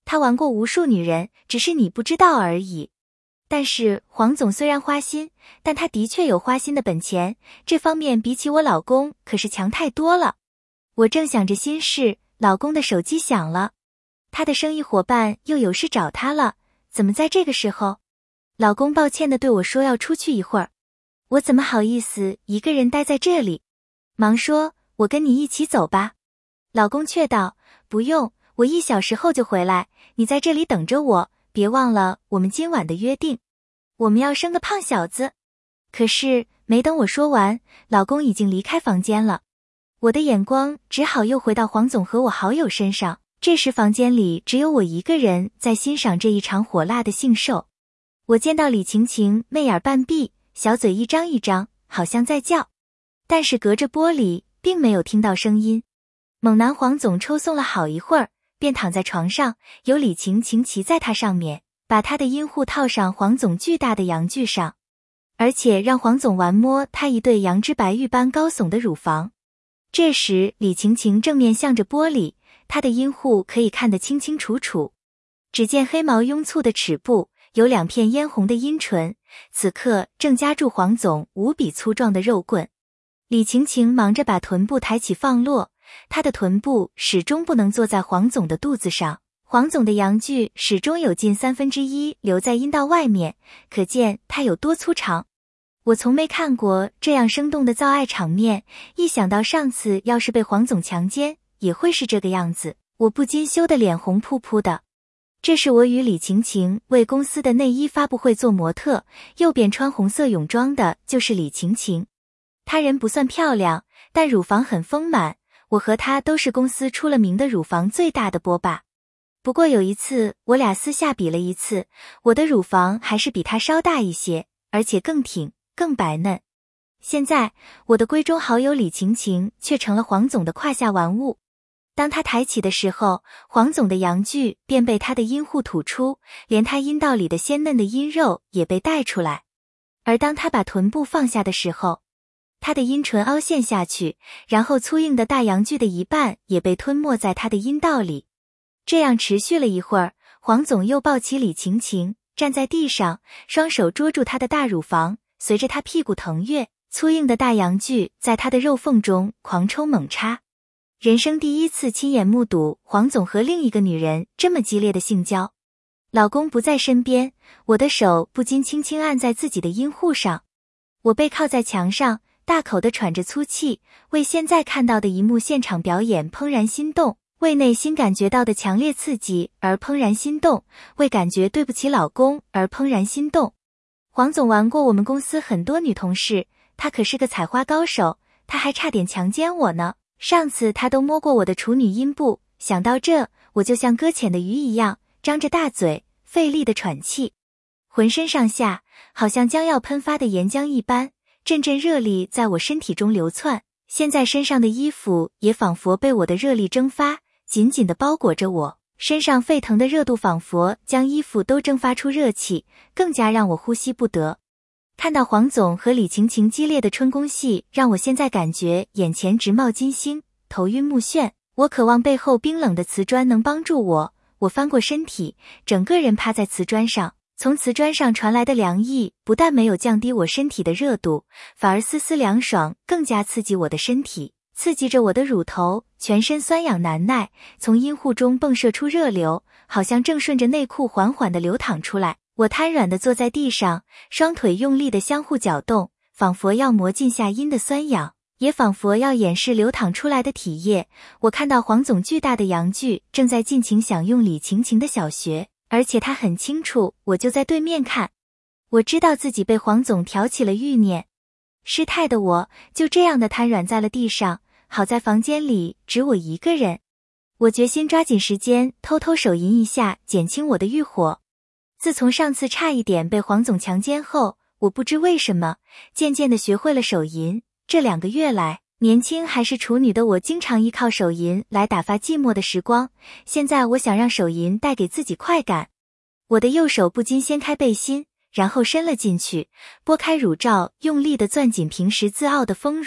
他玩过无数女人，只是你不知道而已。但是黄总虽然花心，但他的确有花心的本钱，这方面比起我老公可是强太多了。我正想着心事，老公的手机响了，他的生意伙伴又有事找他了，怎么在这个时候？老公抱歉地对我说要出去一会儿，我怎么好意思一个人待在这里，忙说我跟你一起走吧。老公却道，不用，我一小时后就回来，你在这里等着我，别忘了我们今晚的约定，我们要生个胖小子。可是没等我说完，老公已经离开房间了。我的眼光只好又回到黄总和我好友身上，这时房间里只有我一个人在欣赏这一场火辣的性寿。我见到李晴晴媚眼半闭，小嘴一张一张，好像在叫，但是隔着玻璃并没有听到声音。猛男黄总抽送了好一会儿，便躺在床上，由李晴晴骑在他上面，把他的阴户套上黄总巨大的阳具上，而且让黄总玩摸他一对羊脂白玉般高耸的乳房。这时李晴晴正面向着玻璃，他的阴户可以看得清清楚楚，只见黑毛拥簇的齿部，有两片嫣红的阴唇，此刻正夹住黄总无比粗壮的肉棍。李晴晴忙着把臀部抬起放落，她的臀部始终不能坐在黄总的肚子上，黄总的阳具始终有近三分之一留在阴道外面，可见他有多粗长。我从没看过这样生动的造爱场面，一想到上次要是被黄总强奸也会是这个样子，我不禁羞得脸红扑扑的。这是我与李晴晴为公司的内衣发布会做模特，右边穿红色泳装的就是李晴晴。她人不算漂亮，但乳房很丰满，我和她都是公司出了名的乳房最大的波霸。不过有一次我俩私下比了一次，我的乳房还是比她稍大一些，而且更挺更白嫩。现在我的闺中好友李晴晴却成了黄总的胯下玩物。当他抬起的时候，黄总的阳具便被他的阴户吐出，连他阴道里的鲜嫩的阴肉也被带出来。而当他把臀部放下的时候，他的阴唇凹陷下去，然后粗硬的大阳具的一半也被吞没在他的阴道里。这样持续了一会儿，黄总又抱起李晴晴，站在地上，双手捉住他的大乳房，随着他屁股腾跃，粗硬的大阳具在他的肉缝中狂抽猛插。人生第一次亲眼目睹黄总和另一个女人这么激烈的性交。老公不在身边，我的手不禁轻轻按在自己的阴户上。我背靠在墙上，大口地喘着粗气，为现在看到的一幕现场表演怦然心动，为内心感觉到的强烈刺激而怦然心动，为感觉对不起老公而怦然心动。黄总玩过我们公司很多女同事，他可是个采花高手，他还差点强奸我呢。上次他都摸过我的处女阴部，想到这，我就像搁浅的鱼一样，张着大嘴，费力的喘气，浑身上下好像将要喷发的岩浆一般，阵阵热力在我身体中流窜，现在身上的衣服也仿佛被我的热力蒸发，紧紧地包裹着我，身上沸腾的热度仿佛将衣服都蒸发出热气，更加让我呼吸不得。看到黄总和李晴晴激烈的春宫戏，让我现在感觉眼前直冒金星，头晕目眩。我渴望背后冰冷的瓷砖能帮助我，我翻过身体，整个人趴在瓷砖上，从瓷砖上传来的凉意不但没有降低我身体的热度，反而丝丝凉爽，更加刺激我的身体，刺激着我的乳头，全身酸痒难耐，从阴户中迸射出热流，好像正顺着内裤缓缓地流淌出来。我瘫软地坐在地上，双腿用力地相互搅动，仿佛要磨尽下阴的酸痒，也仿佛要掩饰流淌出来的体液。我看到黄总巨大的阳具正在尽情享用李晴晴的小穴，而且他很清楚我就在对面看。我知道自己被黄总挑起了欲念，失态的我就这样的瘫软在了地上，好在房间里只我一个人。我决心抓紧时间偷偷手淫一下，减轻我的欲火。自从上次差一点被黄总强奸后，我不知为什么渐渐地学会了手淫。这两个月来，年轻还是处女的我经常依靠手淫来打发寂寞的时光，现在我想让手淫带给自己快感。我的右手不禁掀开背心，然后伸了进去，拨开乳罩，用力地攥紧平时自傲的丰乳，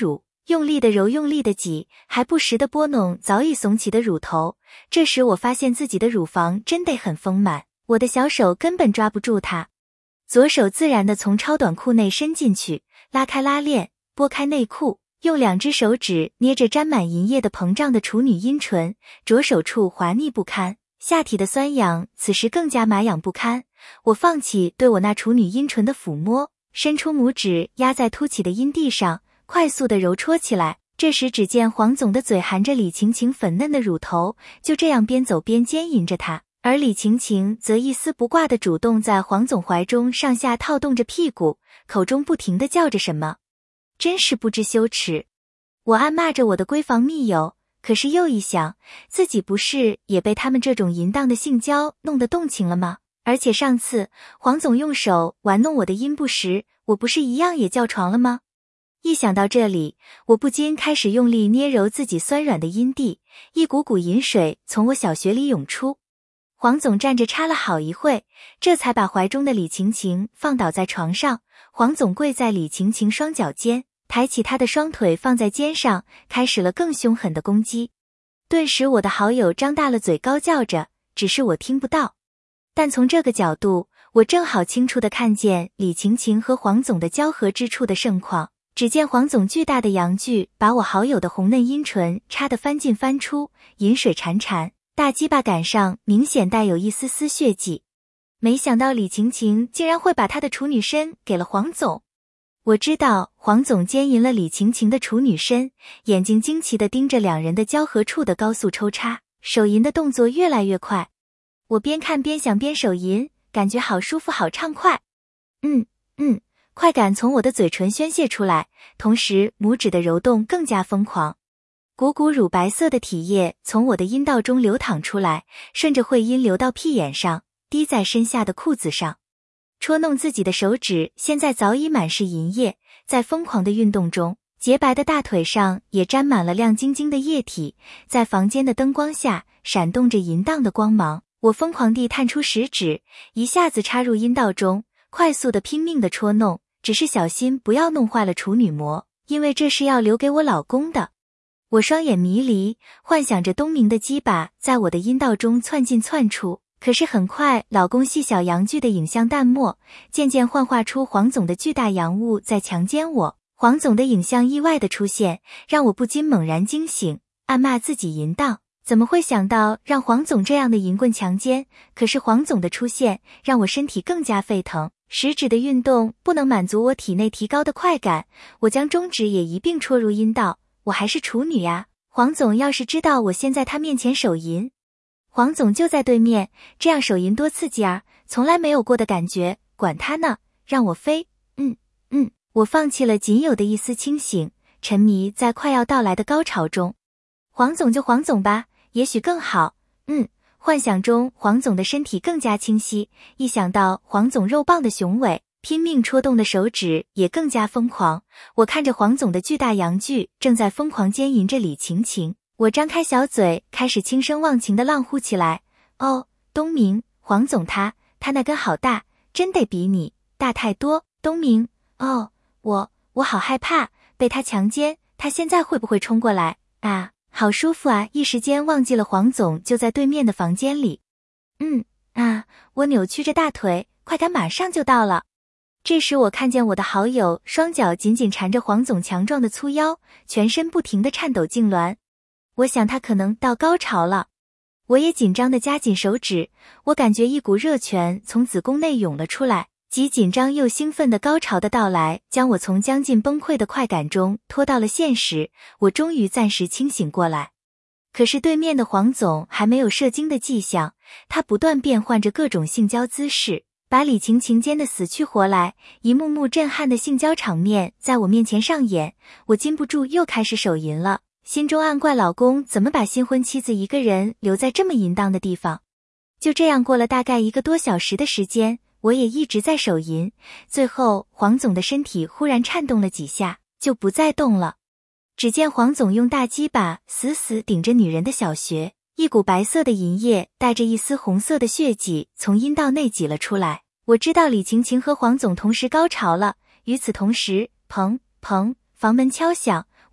用力的揉，用力的挤，还不时的拨弄早已耸起的乳头。这时我发现自己的乳房真得很丰满，我的小手根本抓不住它。左手自然地从超短裤内伸进去，拉开拉链，拨开内裤，用两只手指捏着沾满银液的膨胀的处女阴唇，着手处滑腻不堪，下体的酸痒此时更加麻痒不堪。我放弃对我那处女阴唇的抚摸，伸出拇指压在凸起的阴蒂上，快速地揉搓起来。这时只见黄总的嘴含着李晴晴粉嫩的乳头，就这样边走边奸淫着她，而李晴晴则一丝不挂地主动在黄总怀中上下套动着屁股，口中不停地叫着什么，真是不知羞耻。我暗骂着我的闺房密友，可是又一想，自己不是也被他们这种淫荡的性交弄得动情了吗？而且上次黄总用手玩弄我的阴部时，我不是一样也叫床了吗？一想到这里，我不禁开始用力捏揉自己酸软的阴蒂，一股股淫水从我小穴里涌出。黄总站着插了好一会，这才把怀中的李晴晴放倒在床上。黄总跪在李晴晴双脚间，抬起他的双腿放在肩上，开始了更凶狠的攻击。顿时我的好友张大了嘴高叫着，只是我听不到。但从这个角度，我正好清楚地看见李晴晴和黄总的交合之处的盛况。只见黄总巨大的阳具把我好友的红嫩阴唇插得翻进翻出，饮水潺潺，大鸡巴杆上明显带有一丝丝血迹。没想到李晴晴竟然会把她的处女身给了黄总。我知道黄总奸淫了李晴晴的处女身，眼睛惊奇地盯着两人的交合处的高速抽插，手淫的动作越来越快。我边看边想边手淫，感觉好舒服好畅快。嗯嗯，快感从我的嘴唇宣泄出来，同时拇指的揉动更加疯狂。股股乳白色的体液从我的阴道中流淌出来，顺着会阴流到屁眼上，滴在身下的裤子上。戳弄自己的手指现在早已满是银液，在疯狂的运动中，洁白的大腿上也沾满了亮晶晶的液体，在房间的灯光下闪动着淫荡的光芒。我疯狂地探出食指，一下子插入阴道中，快速地拼命地戳弄，只是小心不要弄坏了处女膜，因为这是要留给我老公的。我双眼迷离，幻想着东明的鸡巴在我的阴道中窜进窜出，可是很快老公细小阳具的影像淡漠，渐渐幻化出黄总的巨大阳物在强奸我。黄总的影像意外的出现，让我不禁猛然惊醒，暗骂自己淫荡，怎么会想到让黄总这样的淫棍强奸？可是黄总的出现让我身体更加沸腾，食指的运动不能满足我体内提高的快感，我将中指也一并戳入阴道。我还是处女呀，黄总要是知道我先在他面前手淫。黄总就在对面，这样手淫多刺激啊，从来没有过的感觉，管他呢，让我飞。嗯嗯，我放弃了仅有的一丝清醒，沉迷在快要到来的高潮中。黄总就黄总吧，也许更好。嗯，幻想中黄总的身体更加清晰，一想到黄总肉棒的雄伟，拼命戳动的手指也更加疯狂。我看着黄总的巨大阳具正在疯狂奸淫着李晴晴，我张开小嘴开始轻声忘情地浪呼起来。哦，东明，黄总他他那根好大，真得比你大太多。东明，哦，我我好害怕被他强奸，他现在会不会冲过来啊？好舒服啊，一时间忘记了黄总就在对面的房间里。嗯啊，我扭曲着大腿，快感马上就到了。这时我看见我的好友双脚紧紧缠着黄总强壮的粗腰，全身不停地颤抖痉挛。我想他可能到高潮了，我也紧张地夹紧手指，我感觉一股热泉从子宫内涌了出来，既紧张又兴奋的高潮的到来将我从将近崩溃的快感中拖到了现实，我终于暂时清醒过来。可是对面的黄总还没有射精的迹象，他不断变换着各种性交姿势，把李晴晴奸得死去活来，一幕幕震撼的性交场面在我面前上演，我禁不住又开始手淫了，心中暗怪老公怎么把新婚妻子一个人留在这么淫荡的地方。就这样过了大概一个多小时的时间，我也一直在手淫，最后黄总的身体忽然颤动了几下，就不再动了。只见黄总用大鸡巴死死顶着女人的小穴，一股白色的银液带着一丝红色的血迹从阴道内挤了出来。我知道李晴晴和黄总同时高潮了，与此同时，砰砰，房门敲响，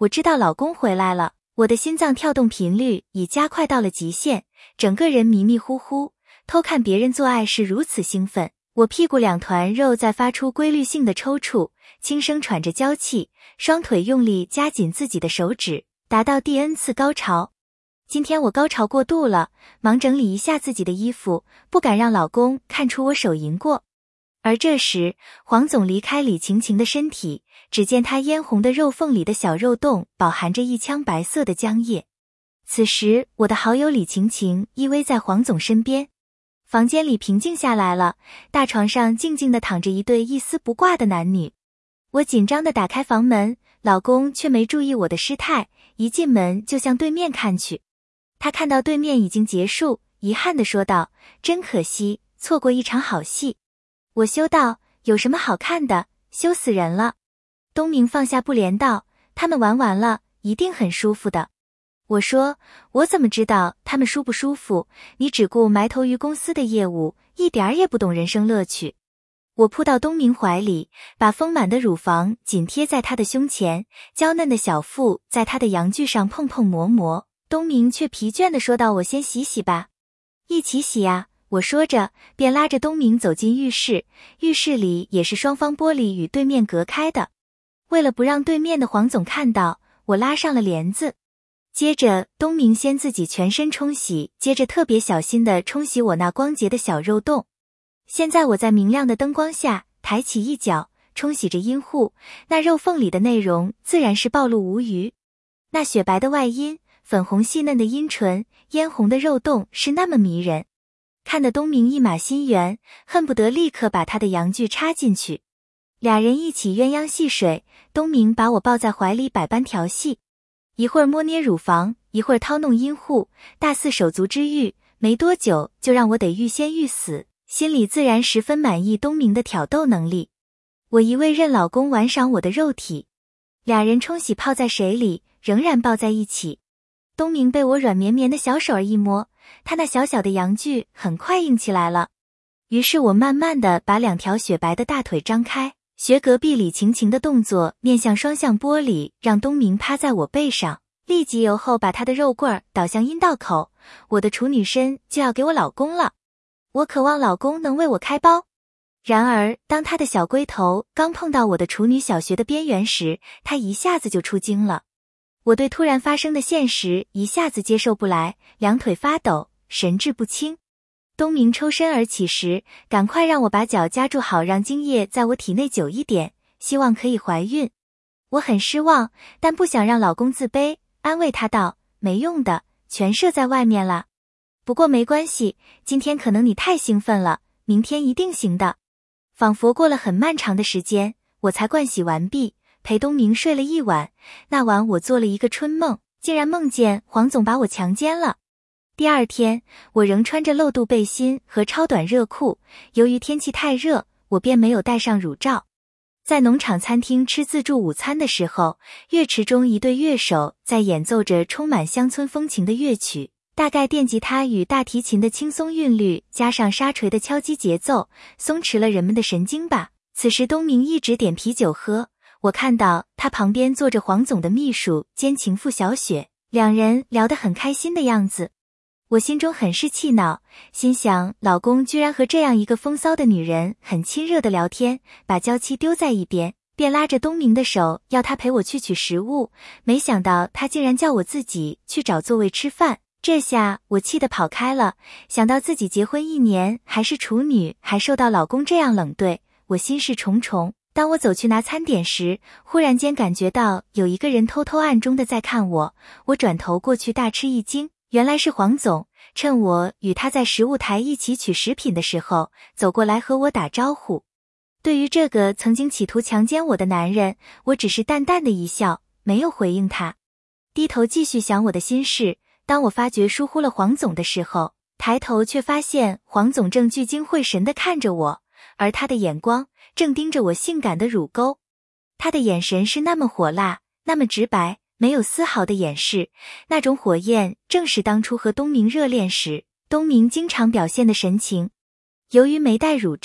我知道老公回来了，我的心脏跳动频率已加快到了极限，整个人迷迷糊糊，偷看别人做爱是如此兴奋。我屁股两团肉在发出规律性的抽搐，轻声喘着娇气，双腿用力夹紧自己的手指，达到第 N 次高潮。今天我高潮过度了，忙整理一下自己的衣服，不敢让老公看出我手淫过。而这时，黄总离开李晴晴的身体，只见她嫣红的肉缝里的小肉洞饱含着一腔白色的浆液。此时，我的好友李晴晴依偎在黄总身边。房间里平静下来了，大床上静静地躺着一对一丝不挂的男女。我紧张地打开房门，老公却没注意我的失态，一进门就向对面看去。他看到对面已经结束，遗憾地说道：“真可惜，错过一场好戏。”我羞道：“有什么好看的？羞死人了。”东明放下布帘道：“他们玩完了，一定很舒服的。”我说：“我怎么知道他们舒不舒服？你只顾埋头于公司的业务，一点儿也不懂人生乐趣。”我扑到东明怀里，把丰满的乳房紧贴在他的胸前，娇嫩的小腹在他的阳具上碰碰磨磨。东明却疲倦地说道：“我先洗洗吧。”一起洗呀。我说着，便拉着东明走进浴室。浴室里也是双方玻璃与对面隔开的。为了不让对面的黄总看到，我拉上了帘子。接着，东明先自己全身冲洗，接着特别小心地冲洗我那光洁的小肉洞。现在我在明亮的灯光下抬起一脚，冲洗着阴户，那肉缝里的内容自然是暴露无余。那雪白的外阴，粉红细嫩的阴唇，嫣红的肉洞是那么迷人。看得东明一马心猿，恨不得立刻把他的阳具插进去。俩人一起鸳鸯戏水，东明把我抱在怀里百般调戏，一会儿摸捏乳房，一会儿掏弄阴户，大似手足之欲，没多久就让我得欲仙欲死，心里自然十分满意东明的挑逗能力。我一味任老公玩赏我的肉体，俩人冲洗泡在水里，仍然抱在一起。东明被我软绵绵的小手儿一摸，他那小小的阳具很快硬起来了。于是我慢慢地把两条雪白的大腿张开，学隔壁李晴晴的动作，面向双向玻璃，让东明趴在我背上，立即由后把他的肉棍儿倒向阴道口。我的处女身就要给我老公了，我渴望老公能为我开包。然而当他的小龟头刚碰到我的处女小穴的边缘时，他一下子就出精了。我对突然发生的现实一下子接受不来，两腿发抖，神志不清。东明抽身而起时，赶快让我把脚夹住，好让精液在我体内久一点，希望可以怀孕。我很失望，但不想让老公自卑，安慰他道：“没用的，全射在外面了。不过没关系，今天可能你太兴奋了，明天一定行的。”仿佛过了很漫长的时间，我才盥洗完毕，陪东明睡了一晚。那晚我做了一个春梦，竟然梦见黄总把我强奸了。第二天，我仍穿着露肚背心和超短热裤，由于天气太热，我便没有带上乳罩。在农场餐厅吃自助午餐的时候，乐池中一对乐手在演奏着充满乡村风情的乐曲，大概电吉他与大提琴的轻松韵律加上沙锤的敲击节奏，松弛了人们的神经吧。此时东明一直点啤酒喝，我看到他旁边坐着黄总的秘书兼情妇小雪，两人聊得很开心的样子。我心中很是气恼，心想老公居然和这样一个风骚的女人很亲热的聊天，把娇妻丢在一边，便拉着东明的手要他陪我去取食物，没想到他竟然叫我自己去找座位吃饭。这下我气得跑开了，想到自己结婚一年还是处女，还受到老公这样冷对，我心事重重。当我走去拿餐点时，忽然间感觉到有一个人偷偷暗中的在看我，我转头过去大吃一惊，原来是黄总，趁我与他在食物台一起取食品的时候，走过来和我打招呼。对于这个曾经企图强奸我的男人，我只是淡淡的一笑，没有回应他，低头继续想我的心事。当我发觉疏忽了黄总的时候，抬头却发现黄总正聚精会神地看着我，而他的眼光正盯着我性感的乳沟。他的眼神是那么火辣，那么直白，没有丝毫的掩饰，那种火焰正是当初和东明热恋时，东明经常表现的神情。由于没带乳罩，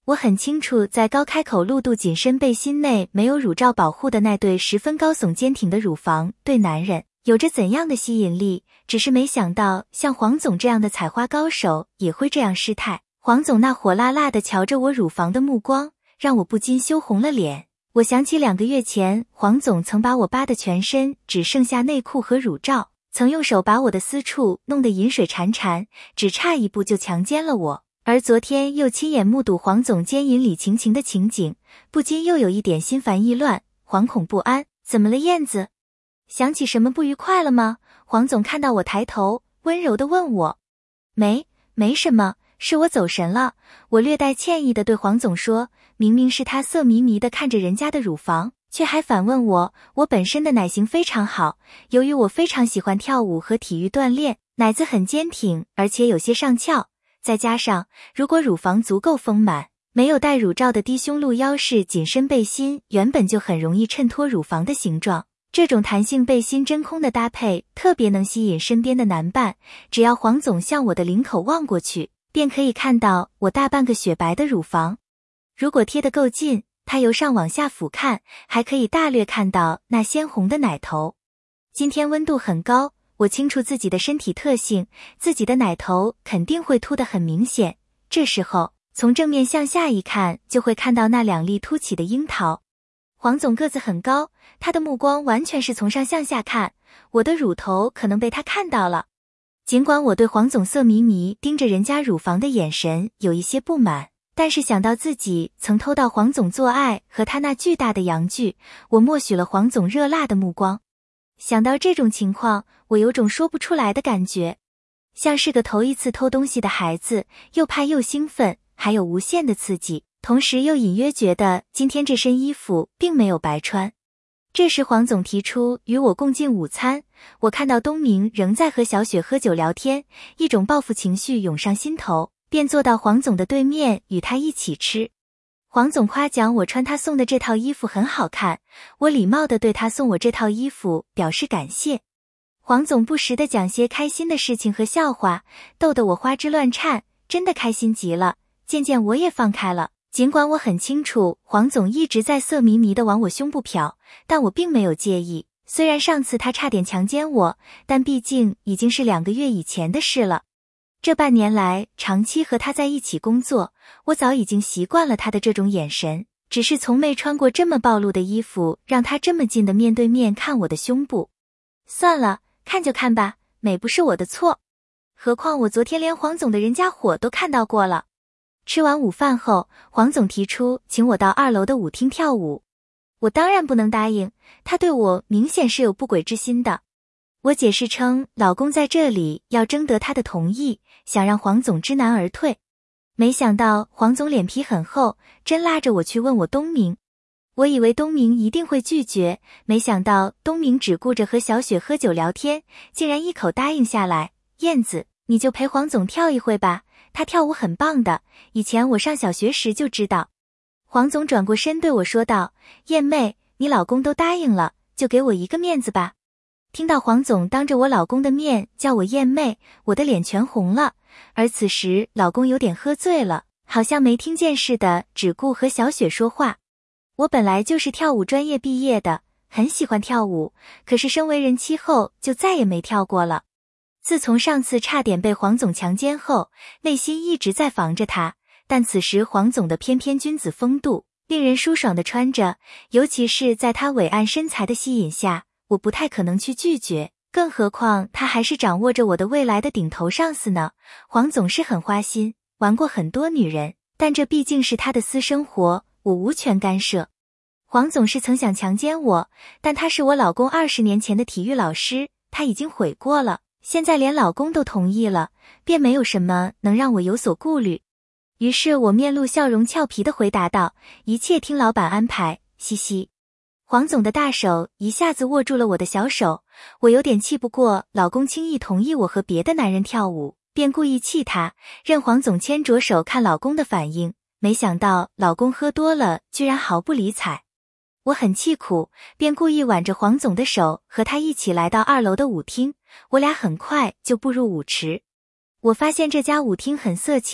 我很清楚，在高开口露肚紧身背心内没有乳罩保护的那对十分高耸坚挺的乳房对男人有着怎样的吸引力，只是没想到像黄总这样的采花高手也会这样失态。黄总那火辣辣的瞧着我乳房的目光，让我不禁羞红了脸。我想起两个月前，黄总曾把我扒得全身只剩下内裤和乳罩，曾用手把我的私处弄得饮水潺潺，只差一步就强奸了我。而昨天又亲眼目睹黄总奸淫李晴晴的情景，不禁又有一点心烦意乱，惶恐不安。怎么了燕子？想起什么不愉快了吗？黄总看到我抬头，温柔地问我。没，没什么，是我走神了。我略带歉意地对黄总说，明明是他色迷迷地看着人家的乳房，却还反问我。我本身的奶型非常好，由于我非常喜欢跳舞和体育锻炼，奶子很坚挺，而且有些上翘。再加上如果乳房足够丰满，没有带乳罩的低胸露腰式紧身背心原本就很容易衬托乳房的形状，这种弹性背心真空的搭配特别能吸引身边的男伴，只要黄总向我的领口望过去，便可以看到我大半个雪白的乳房。如果贴得够近，他由上往下俯瞰，还可以大略看到那鲜红的奶头。今天温度很高，我清楚自己的身体特性，自己的奶头肯定会凸得很明显。这时候，从正面向下一看，就会看到那两粒凸起的樱桃。黄总个子很高，他的目光完全是从上向下看，我的乳头可能被他看到了。尽管我对黄总色迷迷盯着人家乳房的眼神有一些不满，但是想到自己曾偷到黄总做爱和他那巨大的阳具，我默许了黄总热辣的目光。想到这种情况，我有种说不出来的感觉，像是个头一次偷东西的孩子，又怕又兴奋，还有无限的刺激，同时又隐约觉得今天这身衣服并没有白穿。这时黄总提出与我共进午餐，我看到东明仍在和小雪喝酒聊天，一种报复情绪涌上心头，便坐到黄总的对面与他一起吃。黄总夸奖我穿他送的这套衣服很好看，我礼貌地对他送我这套衣服表示感谢。黄总不时地讲些开心的事情和笑话，逗得我花枝乱颤，真的开心极了。渐渐我也放开了，尽管我很清楚黄总一直在色迷迷地往我胸部瞟，但我并没有介意。虽然上次他差点强奸我，但毕竟已经是两个月以前的事了。这半年来，长期和他在一起工作，我早已经习惯了他的这种眼神，只是从没穿过这么暴露的衣服，让他这么近的面对面看我的胸部。算了，看就看吧，美不是我的错。何况我昨天连黄总的人家火都看到过了。吃完午饭后，黄总提出请我到二楼的舞厅跳舞。我当然不能答应，他对我明显是有不轨之心的。我解释称，老公在这里要征得他的同意，想让黄总知难而退。没想到黄总脸皮很厚，真拉着我去问我东明。我以为东明一定会拒绝，没想到东明只顾着和小雪喝酒聊天，竟然一口答应下来。燕子，你就陪黄总跳一会吧，他跳舞很棒的，以前我上小学时就知道。黄总转过身对我说道，燕妹，你老公都答应了，就给我一个面子吧。听到黄总当着我老公的面叫我燕妹，我的脸全红了，而此时老公有点喝醉了，好像没听见似的，只顾和小雪说话。我本来就是跳舞专业毕业的，很喜欢跳舞，可是身为人妻后就再也没跳过了。自从上次差点被黄总强奸后，内心一直在防着他，但此时黄总的翩翩君子风度，令人舒爽地穿着，尤其是在他伟岸身材的吸引下，我不太可能去拒绝，更何况他还是掌握着我的未来的顶头上司呢。黄总是很花心，玩过很多女人，但这毕竟是他的私生活，我无权干涉。黄总是曾想强奸我，但他是我老公二十年前的体育老师，他已经悔过了，现在连老公都同意了，便没有什么能让我有所顾虑。于是我面露笑容俏皮地回答道，一切听老板安排，嘻嘻。黄总的大手一下子握住了我的小手，我有点气不过老公轻易同意我和别的男人跳舞，便故意气他，任黄总牵着手看老公的反应，没想到老公喝多了居然毫不理睬。我很气苦，便故意挽着黄总的手和他一起来到二楼的舞厅，我俩很快就步入舞池。我发现这家舞厅很色情，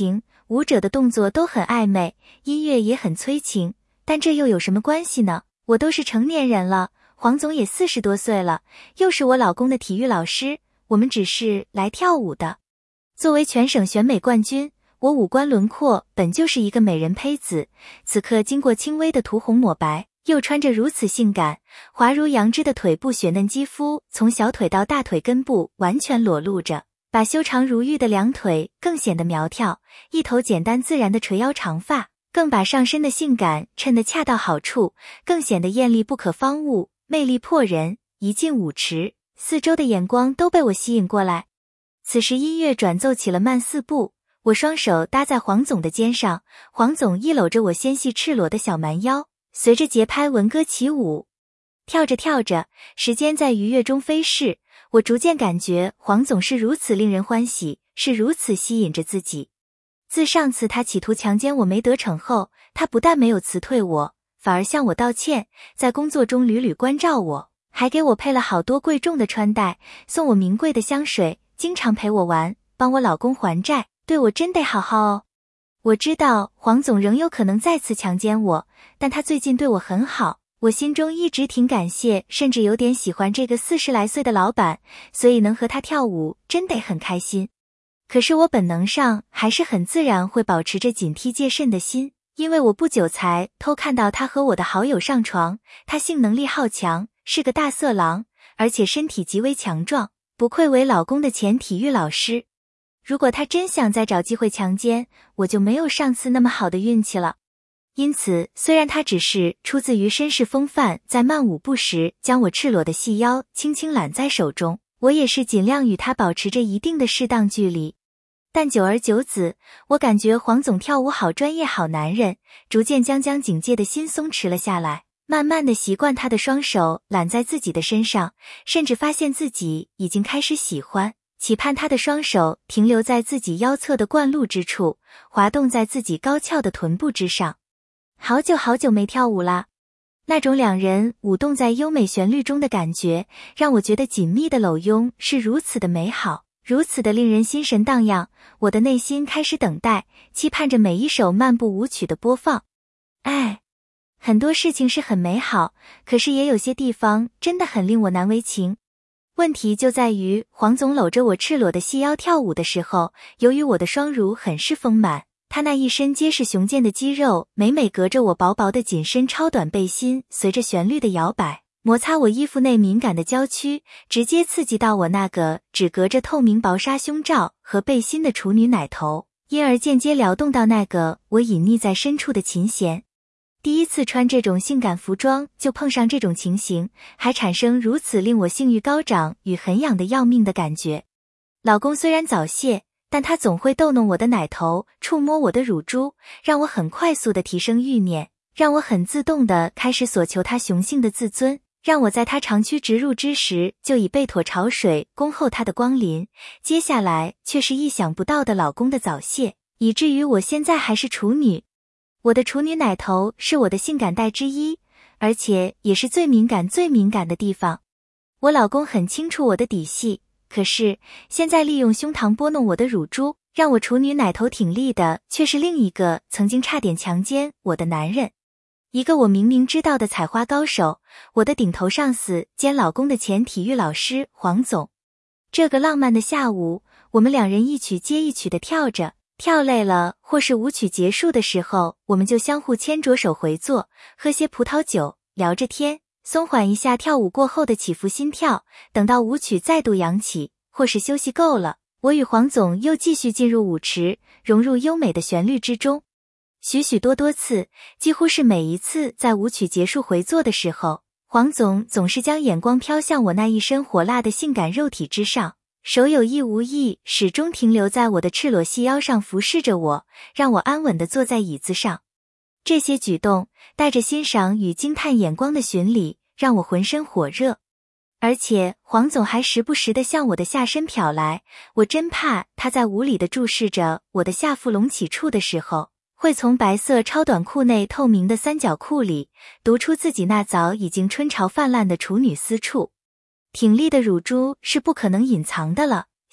舞者的动作都很暧昧，音乐也很催情，但这又有什么关系呢？我都是成年人了，黄总也四十多岁了，又是我老公的体育老师，我们只是来跳舞的。作为全省选美冠军，我五官轮廓本就是一个美人胚子，此刻经过轻微的涂红抹白，又穿着如此性感，滑如羊脂的腿部雪嫩肌肤从小腿到大腿根部完全裸露着，把修长如玉的两腿更显得苗条，一头简单自然的垂腰长发更把上身的性感衬得恰到好处，更显得艳丽不可方物，魅力迫人。一进舞池，四周的眼光都被我吸引过来。此时音乐转奏起了慢四步，我双手搭在黄总的肩上，黄总一搂着我纤细赤裸的小蛮腰，随着节拍闻歌起舞。跳着跳着，时间在愉悦中飞逝，我逐渐感觉黄总是如此令人欢喜，是如此吸引着自己。自上次他企图强奸我没得逞后，他不但没有辞退我，反而向我道歉，在工作中屡屡关照我，还给我配了好多贵重的穿戴，送我名贵的香水，经常陪我玩，帮我老公还债，对我真得好好哦。我知道黄总仍有可能再次强奸我，但他最近对我很好，我心中一直挺感谢，甚至有点喜欢这个四十来岁的老板，所以能和他跳舞真得很开心。可是我本能上还是很自然会保持着警惕戒慎的心，因为我不久才偷看到他和我的好友上床，他性能力好强，是个大色狼，而且身体极为强壮，不愧为老公的前体育老师。如果他真想再找机会强奸，我就没有上次那么好的运气了。因此，虽然他只是出自于绅士风范，在慢舞步时将我赤裸的细腰轻轻揽在手中，我也是尽量与他保持着一定的适当距离。但久而久之，我感觉黄总跳舞好专业好男人，逐渐将将警戒的心松弛了下来，慢慢的习惯他的双手揽在自己的身上，甚至发现自己已经开始喜欢，期盼他的双手停留在自己腰侧的灌录之处，滑动在自己高翘的臀部之上。好久好久没跳舞啦，那种两人舞动在优美旋律中的感觉，让我觉得紧密的搂拥是如此的美好，如此的令人心神荡漾，我的内心开始等待，期盼着每一首漫步舞曲的播放。哎，很多事情是很美好，可是也有些地方真的很令我难为情。问题就在于黄总搂着我赤裸的细腰跳舞的时候，由于我的双乳很是丰满，他那一身结实雄健的肌肉每每隔着我薄薄的紧身超短背心，随着旋律的摇摆，摩擦我衣服内敏感的娇躯，直接刺激到我那个只隔着透明薄纱胸罩和背心的处女奶头，因而间接撩动到那个我隐匿在深处的琴弦。第一次穿这种性感服装就碰上这种情形，还产生如此令我性欲高涨与很痒的要命的感觉。老公虽然早泄，但他总会逗弄我的奶头，触摸我的乳珠，让我很快速地提升欲念，让我很自动地开始索求他雄性的自尊，让我在他长驱直入之时就以备妥潮水恭候他的光临。接下来却是意想不到的老公的早泄，以至于我现在还是处女。我的处女奶头是我的性感带之一，而且也是最敏感最敏感的地方。我老公很清楚我的底细，可是现在利用胸膛拨弄我的乳珠，让我处女奶头挺立的却是另一个曾经差点强奸我的男人，一个我明明知道的采花高手，我的顶头上司兼老公的前体育老师黄总。这个浪漫的下午，我们两人一曲接一曲的跳着，跳累了或是舞曲结束的时候，我们就相互牵着手回座，喝些葡萄酒，聊着天，松缓一下跳舞过后的起伏心跳。等到舞曲再度扬起，或是休息够了，我与黄总又继续进入舞池，融入优美的旋律之中。许许多多次，几乎是每一次在舞曲结束回座的时候，黄总总是将眼光飘向我那一身火辣的性感肉体之上，手有意无意始终停留在我的赤裸细腰上，服侍着我，让我安稳地坐在椅子上。这些举动带着欣赏与惊叹眼光的巡礼，让我浑身火热。而且黄总还时不时地向我的下身瞟来，我真怕他在无理地注视着我的下腹隆起处的时候，会从白色超短裤内透明的三角裤里读出自己那早已经春潮泛滥的处女私处。挺立的乳珠是不可能隐藏的了，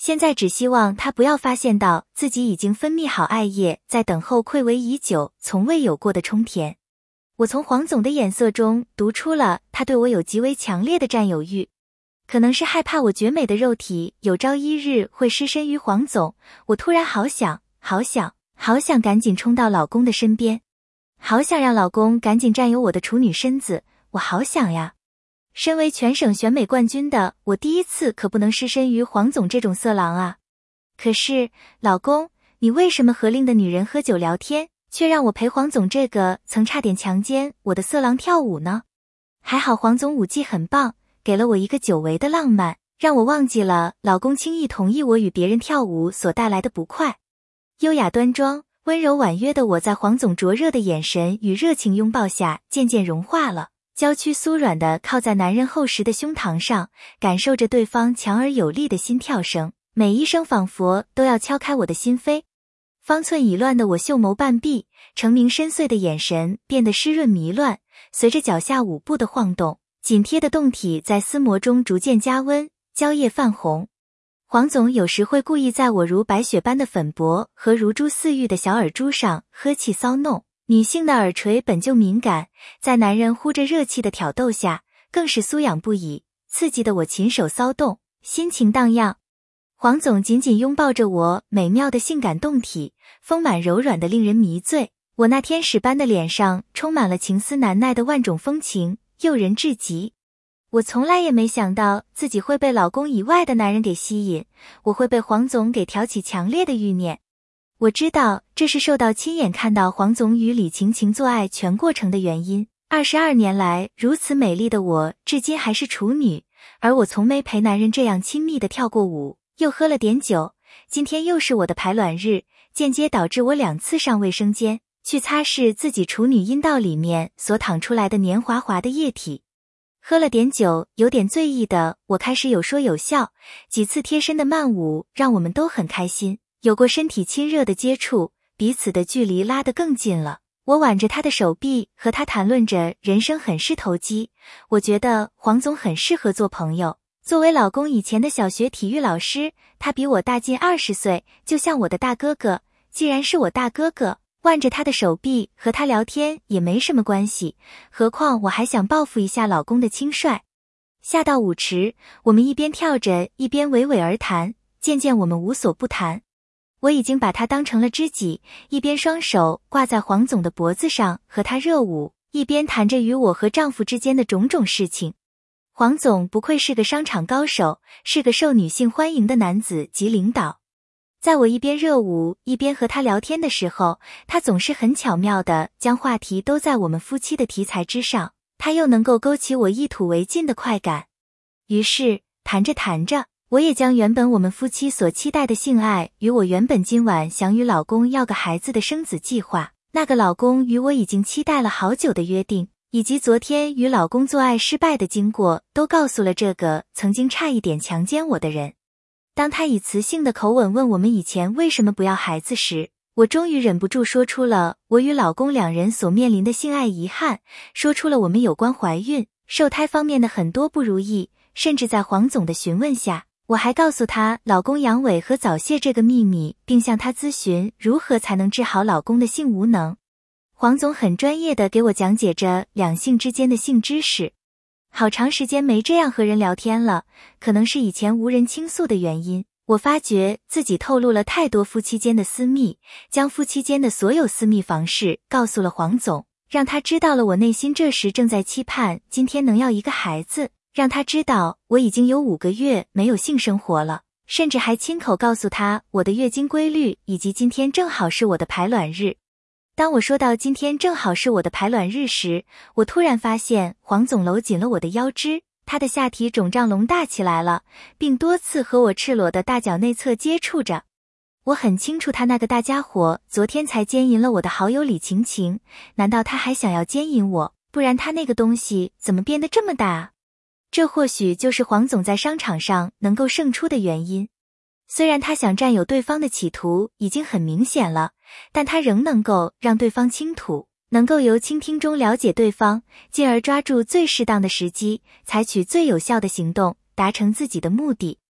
现在只希望他不要发现到自己已经分泌好艾叶，在等候睽违已久、从未有过的冲甜。我从黄总的眼色中读出了他对我有极为强烈的占有欲，可能是害怕我绝美的肉体有朝一日会失身于黄总，我突然好想、好想、好想赶紧冲到老公的身边，好想让老公赶紧占有我的处女身子，我好想呀！身为全省选美冠军的我，第一次可不能失身于黄总这种色狼啊！可是，老公，你为什么和另的女人喝酒聊天，却让我陪黄总这个曾差点强奸我的色狼跳舞呢？还好黄总舞技很棒，给了我一个久违的浪漫，让我忘记了老公轻易同意我与别人跳舞所带来的不快。优雅端庄、温柔婉约的我，在黄总灼热的眼神与热情拥抱下渐渐融化了，娇躯酥软地靠在男人厚实的胸膛上，感受着对方强而有力的心跳声，每一声仿佛都要敲开我的心扉。方寸已乱的我秀眸半闭，澄明深邃的眼神变得湿润迷乱，随着脚下舞步的晃动，紧贴的胴体在丝膜中逐渐加温，蕉叶泛红。黄总有时会故意在我如白雪般的粉脖和如珠似玉的小耳珠上呵气骚弄，女性的耳垂本就敏感，在男人呼着热气的挑逗下，更是酥痒不已，刺激得我禽手骚动，心情荡漾。黄总紧紧拥抱着我美妙的性感胴体，丰满柔软的令人迷醉，我那天使般的脸上充满了情思难耐的万种风情，诱人至极。我从来也没想到自己会被老公以外的男人给吸引，我会被黄总给挑起强烈的欲念。我知道这是受到亲眼看到黄总与李晴晴做爱全过程的原因。二十二年来如此美丽的我，至今还是处女，而我从没陪男人这样亲密的跳过舞，又喝了点酒。今天又是我的排卵日，间接导致我两次上卫生间，去擦拭自己处女阴道里面所淌出来的黏滑滑的液体。喝了点酒，有点醉意的我开始有说有笑，几次贴身的慢舞让我们都很开心，有过身体亲热的接触，彼此的距离拉得更近了。我挽着他的手臂，和他谈论着人生，很是投机。我觉得黄总很适合做朋友。作为老公以前的小学体育老师，他比我大近二十岁，就像我的大哥哥。既然是我大哥哥，挽着他的手臂和他聊天也没什么关系，何况我还想报复一下老公的轻率。下到舞池，我们一边跳着一边娓娓而谈，渐渐我们无所不谈。我已经把他当成了知己，一边双手挂在黄总的脖子上和他热舞，一边谈着与我和丈夫之间的种种事情。黄总不愧是个商场高手，是个受女性欢迎的男子及领导。在我一边热舞一边和他聊天的时候，他总是很巧妙地将话题都在我们夫妻的题材之上，他又能够勾起我一吐为尽的快感。于是谈着谈着，我也将原本我们夫妻所期待的性爱，与我原本今晚想与老公要个孩子的生子计划，那个老公与我已经期待了好久的约定，以及昨天与老公做爱失败的经过，都告诉了这个曾经差一点强奸我的人。当他以磁性的口吻问我们以前为什么不要孩子时，我终于忍不住说出了我与老公两人所面临的性爱遗憾，说出了我们有关怀孕、受胎方面的很多不如意，甚至在黄总的询问下，我还告诉他老公阳痿和早泄这个秘密，并向他咨询如何才能治好老公的性无能。黄总很专业地给我讲解着两性之间的性知识。好长时间没这样和人聊天了，可能是以前无人倾诉的原因，我发觉自己透露了太多夫妻间的私密，将夫妻间的所有私密房事告诉了黄总，让他知道了我内心这时正在期盼今天能要一个孩子，让他知道我已经有五个月没有性生活了，甚至还亲口告诉他我的月经规律，以及今天正好是我的排卵日。当我说到今天正好是我的排卵日时，我突然发现黄总搂紧了我的腰肢，他的下体肿胀隆大起来了，并多次和我赤裸的大脚内侧接触着。我很清楚他那个大家伙昨天才奸淫了我的好友李晴晴，难道他还想要奸淫我？不然他那个东西怎么变得这么大啊？这或许就是黄总在商场上能够胜出的原因。虽然他想占有对方的企图已经很明显了，但他仍能够让对方倾吐，能够由倾听中了解对方，进而抓住最适当的时机，采取最有效的行动，达成自己的目的。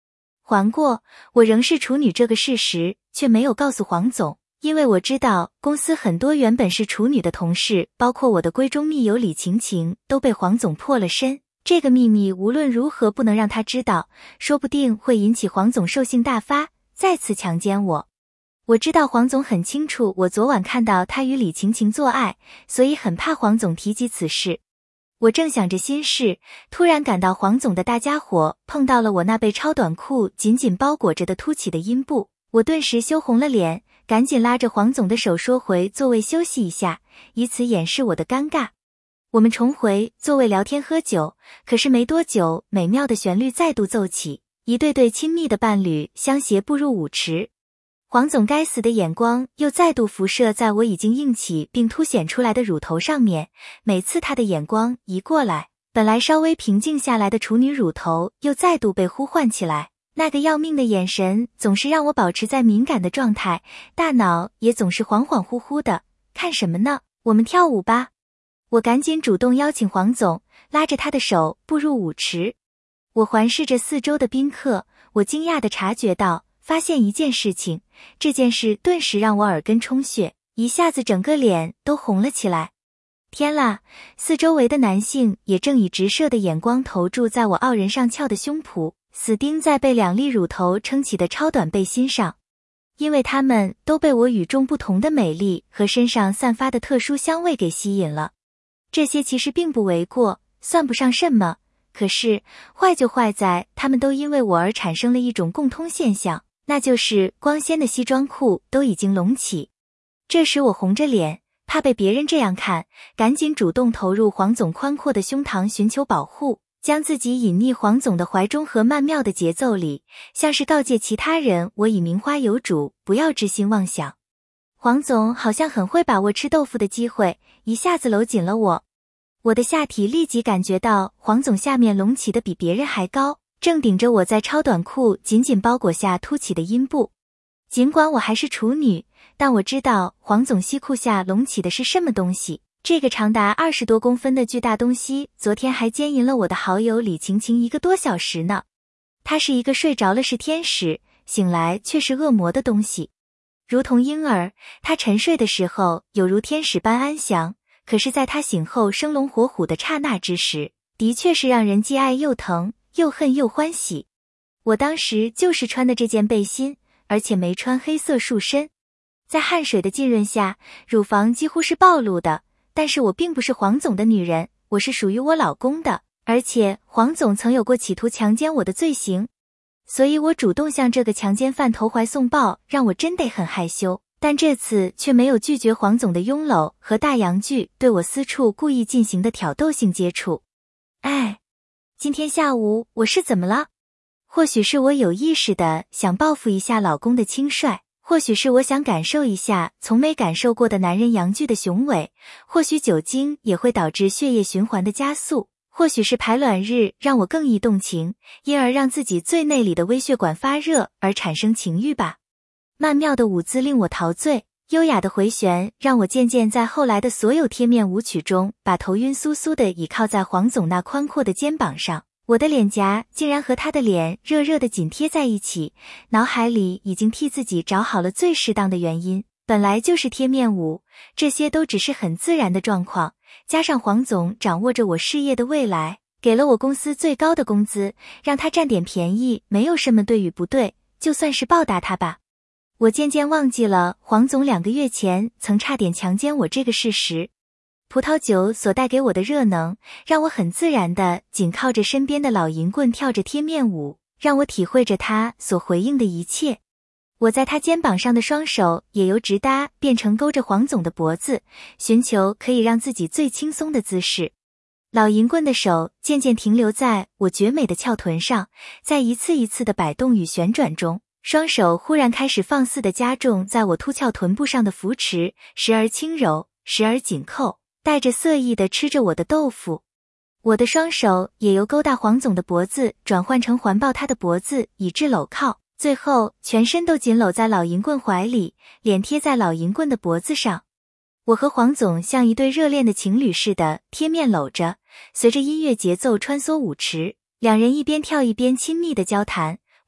还过，我仍是处女这个事实，却没有告诉黄总，因为我知道公司很多原本是处女的同事，包括我的闺中密友李晴晴，都被黄总破了身。这个秘密无论如何不能让他知道，说不定会引起黄总兽性大发，再次强奸我。我知道黄总很清楚我昨晚看到他与李晴晴做爱，所以很怕黄总提及此事。我正想着心事，突然感到黄总的大家伙碰到了我那被超短裤紧紧包裹着的凸起的阴部，我顿时羞红了脸，赶紧拉着黄总的手说回座位休息一下，以此掩饰我的尴尬。我们重回座位聊天喝酒，可是没多久，美妙的旋律再度奏起，一对对亲密的伴侣相携步入舞池。黄总该死的眼光又再度辐射在我已经硬起并凸显出来的乳头上面，每次他的眼光一过来，本来稍微平静下来的处女乳头又再度被呼唤起来，那个要命的眼神总是让我保持在敏感的状态，大脑也总是恍恍惚惚的。看什么呢？我们跳舞吧。我赶紧主动邀请黄总，拉着他的手步入舞池。我环视着四周的宾客，我惊讶地察觉到，发现一件事情，这件事顿时让我耳根充血，一下子整个脸都红了起来。天啦，四周围的男性也正以直射的眼光投注在我傲人上翘的胸脯，死盯在被两粒乳头撑起的超短背心上，因为他们都被我与众不同的美丽和身上散发的特殊香味给吸引了。这些其实并不为过，算不上什么，可是坏就坏在他们都因为我而产生了一种共通现象，那就是光鲜的西装裤都已经隆起。这时我红着脸，怕被别人这样看，赶紧主动投入黄总宽阔的胸膛寻求保护，将自己隐匿黄总的怀中和曼妙的节奏里，像是告诫其他人我已名花有主，不要痴心妄想。黄总好像很会把握吃豆腐的机会，一下子搂紧了我。我的下体立即感觉到黄总下面隆起的比别人还高，正顶着我在超短裤紧紧包裹下凸起的阴部。尽管我还是处女，但我知道黄总西裤下隆起的是什么东西。这个长达二十多公分的巨大东西，昨天还奸淫了我的好友李晴晴一个多小时呢。他是一个睡着了是天使，醒来却是恶魔的东西。如同婴儿，他沉睡的时候有如天使般安详，可是在他醒后生龙活虎的刹那之时，的确是让人既爱又疼，又恨又欢喜。我当时就是穿的这件背心，而且没穿黑色束身，在汗水的浸润下，乳房几乎是暴露的，但是我并不是黄总的女人，我是属于我老公的，而且黄总曾有过企图强奸我的罪行，所以我主动向这个强奸犯投怀送抱，让我真得很害羞，但这次却没有拒绝黄总的拥搂和大阳具对我私处故意进行的挑逗性接触。哎，今天下午我是怎么了？或许是我有意识的想报复一下老公的轻率，或许是我想感受一下从没感受过的男人阳具的雄伟，或许酒精也会导致血液循环的加速，或许是排卵日让我更易动情，因而让自己最内里的微血管发热而产生情欲吧。曼妙的舞姿令我陶醉，优雅的回旋让我渐渐在后来的所有贴面舞曲中把头晕酥酥的倚靠在黄总那宽阔的肩膀上，我的脸颊竟然和他的脸热热的紧贴在一起，脑海里已经替自己找好了最适当的原因，本来就是贴面舞，这些都只是很自然的状况，加上黄总掌握着我事业的未来，给了我公司最高的工资，让他占点便宜没有什么对与不对，就算是报答他吧。我渐渐忘记了黄总两个月前曾差点强奸我这个事实。葡萄酒所带给我的热能，让我很自然地紧靠着身边的老银棍跳着贴面舞，让我体会着他所回应的一切。我在他肩膀上的双手也由直搭变成勾着黄总的脖子，寻求可以让自己最轻松的姿势。老银棍的手渐渐停留在我绝美的翘臀上，在一次一次的摆动与旋转中，双手忽然开始放肆地加重在我凸翘臀部上的扶持，时而轻柔，时而紧扣，带着色意地吃着我的豆腐。我的双手也由勾搭黄总的脖子转换成环抱他的脖子，以致搂靠，最后全身都紧搂在老银棍怀里，脸贴在老银棍的脖子上。我和黄总像一对热恋的情侣似的贴面搂着，随着音乐节奏穿梭舞池，两人一边跳一边亲密地交谈。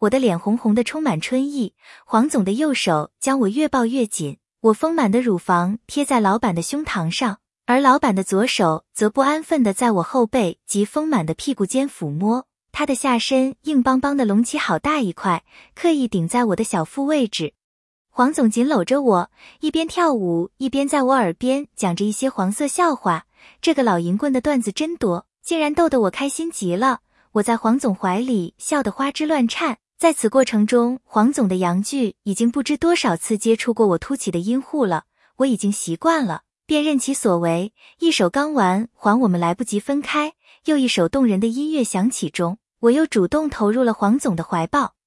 我的脸红红的充满春意，黄总的右手将我越抱越紧，我丰满的乳房贴在老板的胸膛上，而老板的左手则不安分地在我后背及丰满的屁股间抚摸，他的下身硬邦邦的隆起好大一块，刻意顶在我的小腹位置。黄总紧搂着我，一边跳舞一边在我耳边讲着一些黄色笑话，这个老淫棍的段子真多，竟然逗得我开心极了。我在黄总怀里笑得花枝乱颤，在此过程中，黄总的阳具已经不知多少次接触过我凸起的阴户了，我已经习惯了，便任其所为，一手刚完还我们来不及分开，又一首动人的音乐响起中，我又主动投入了黄总的怀抱。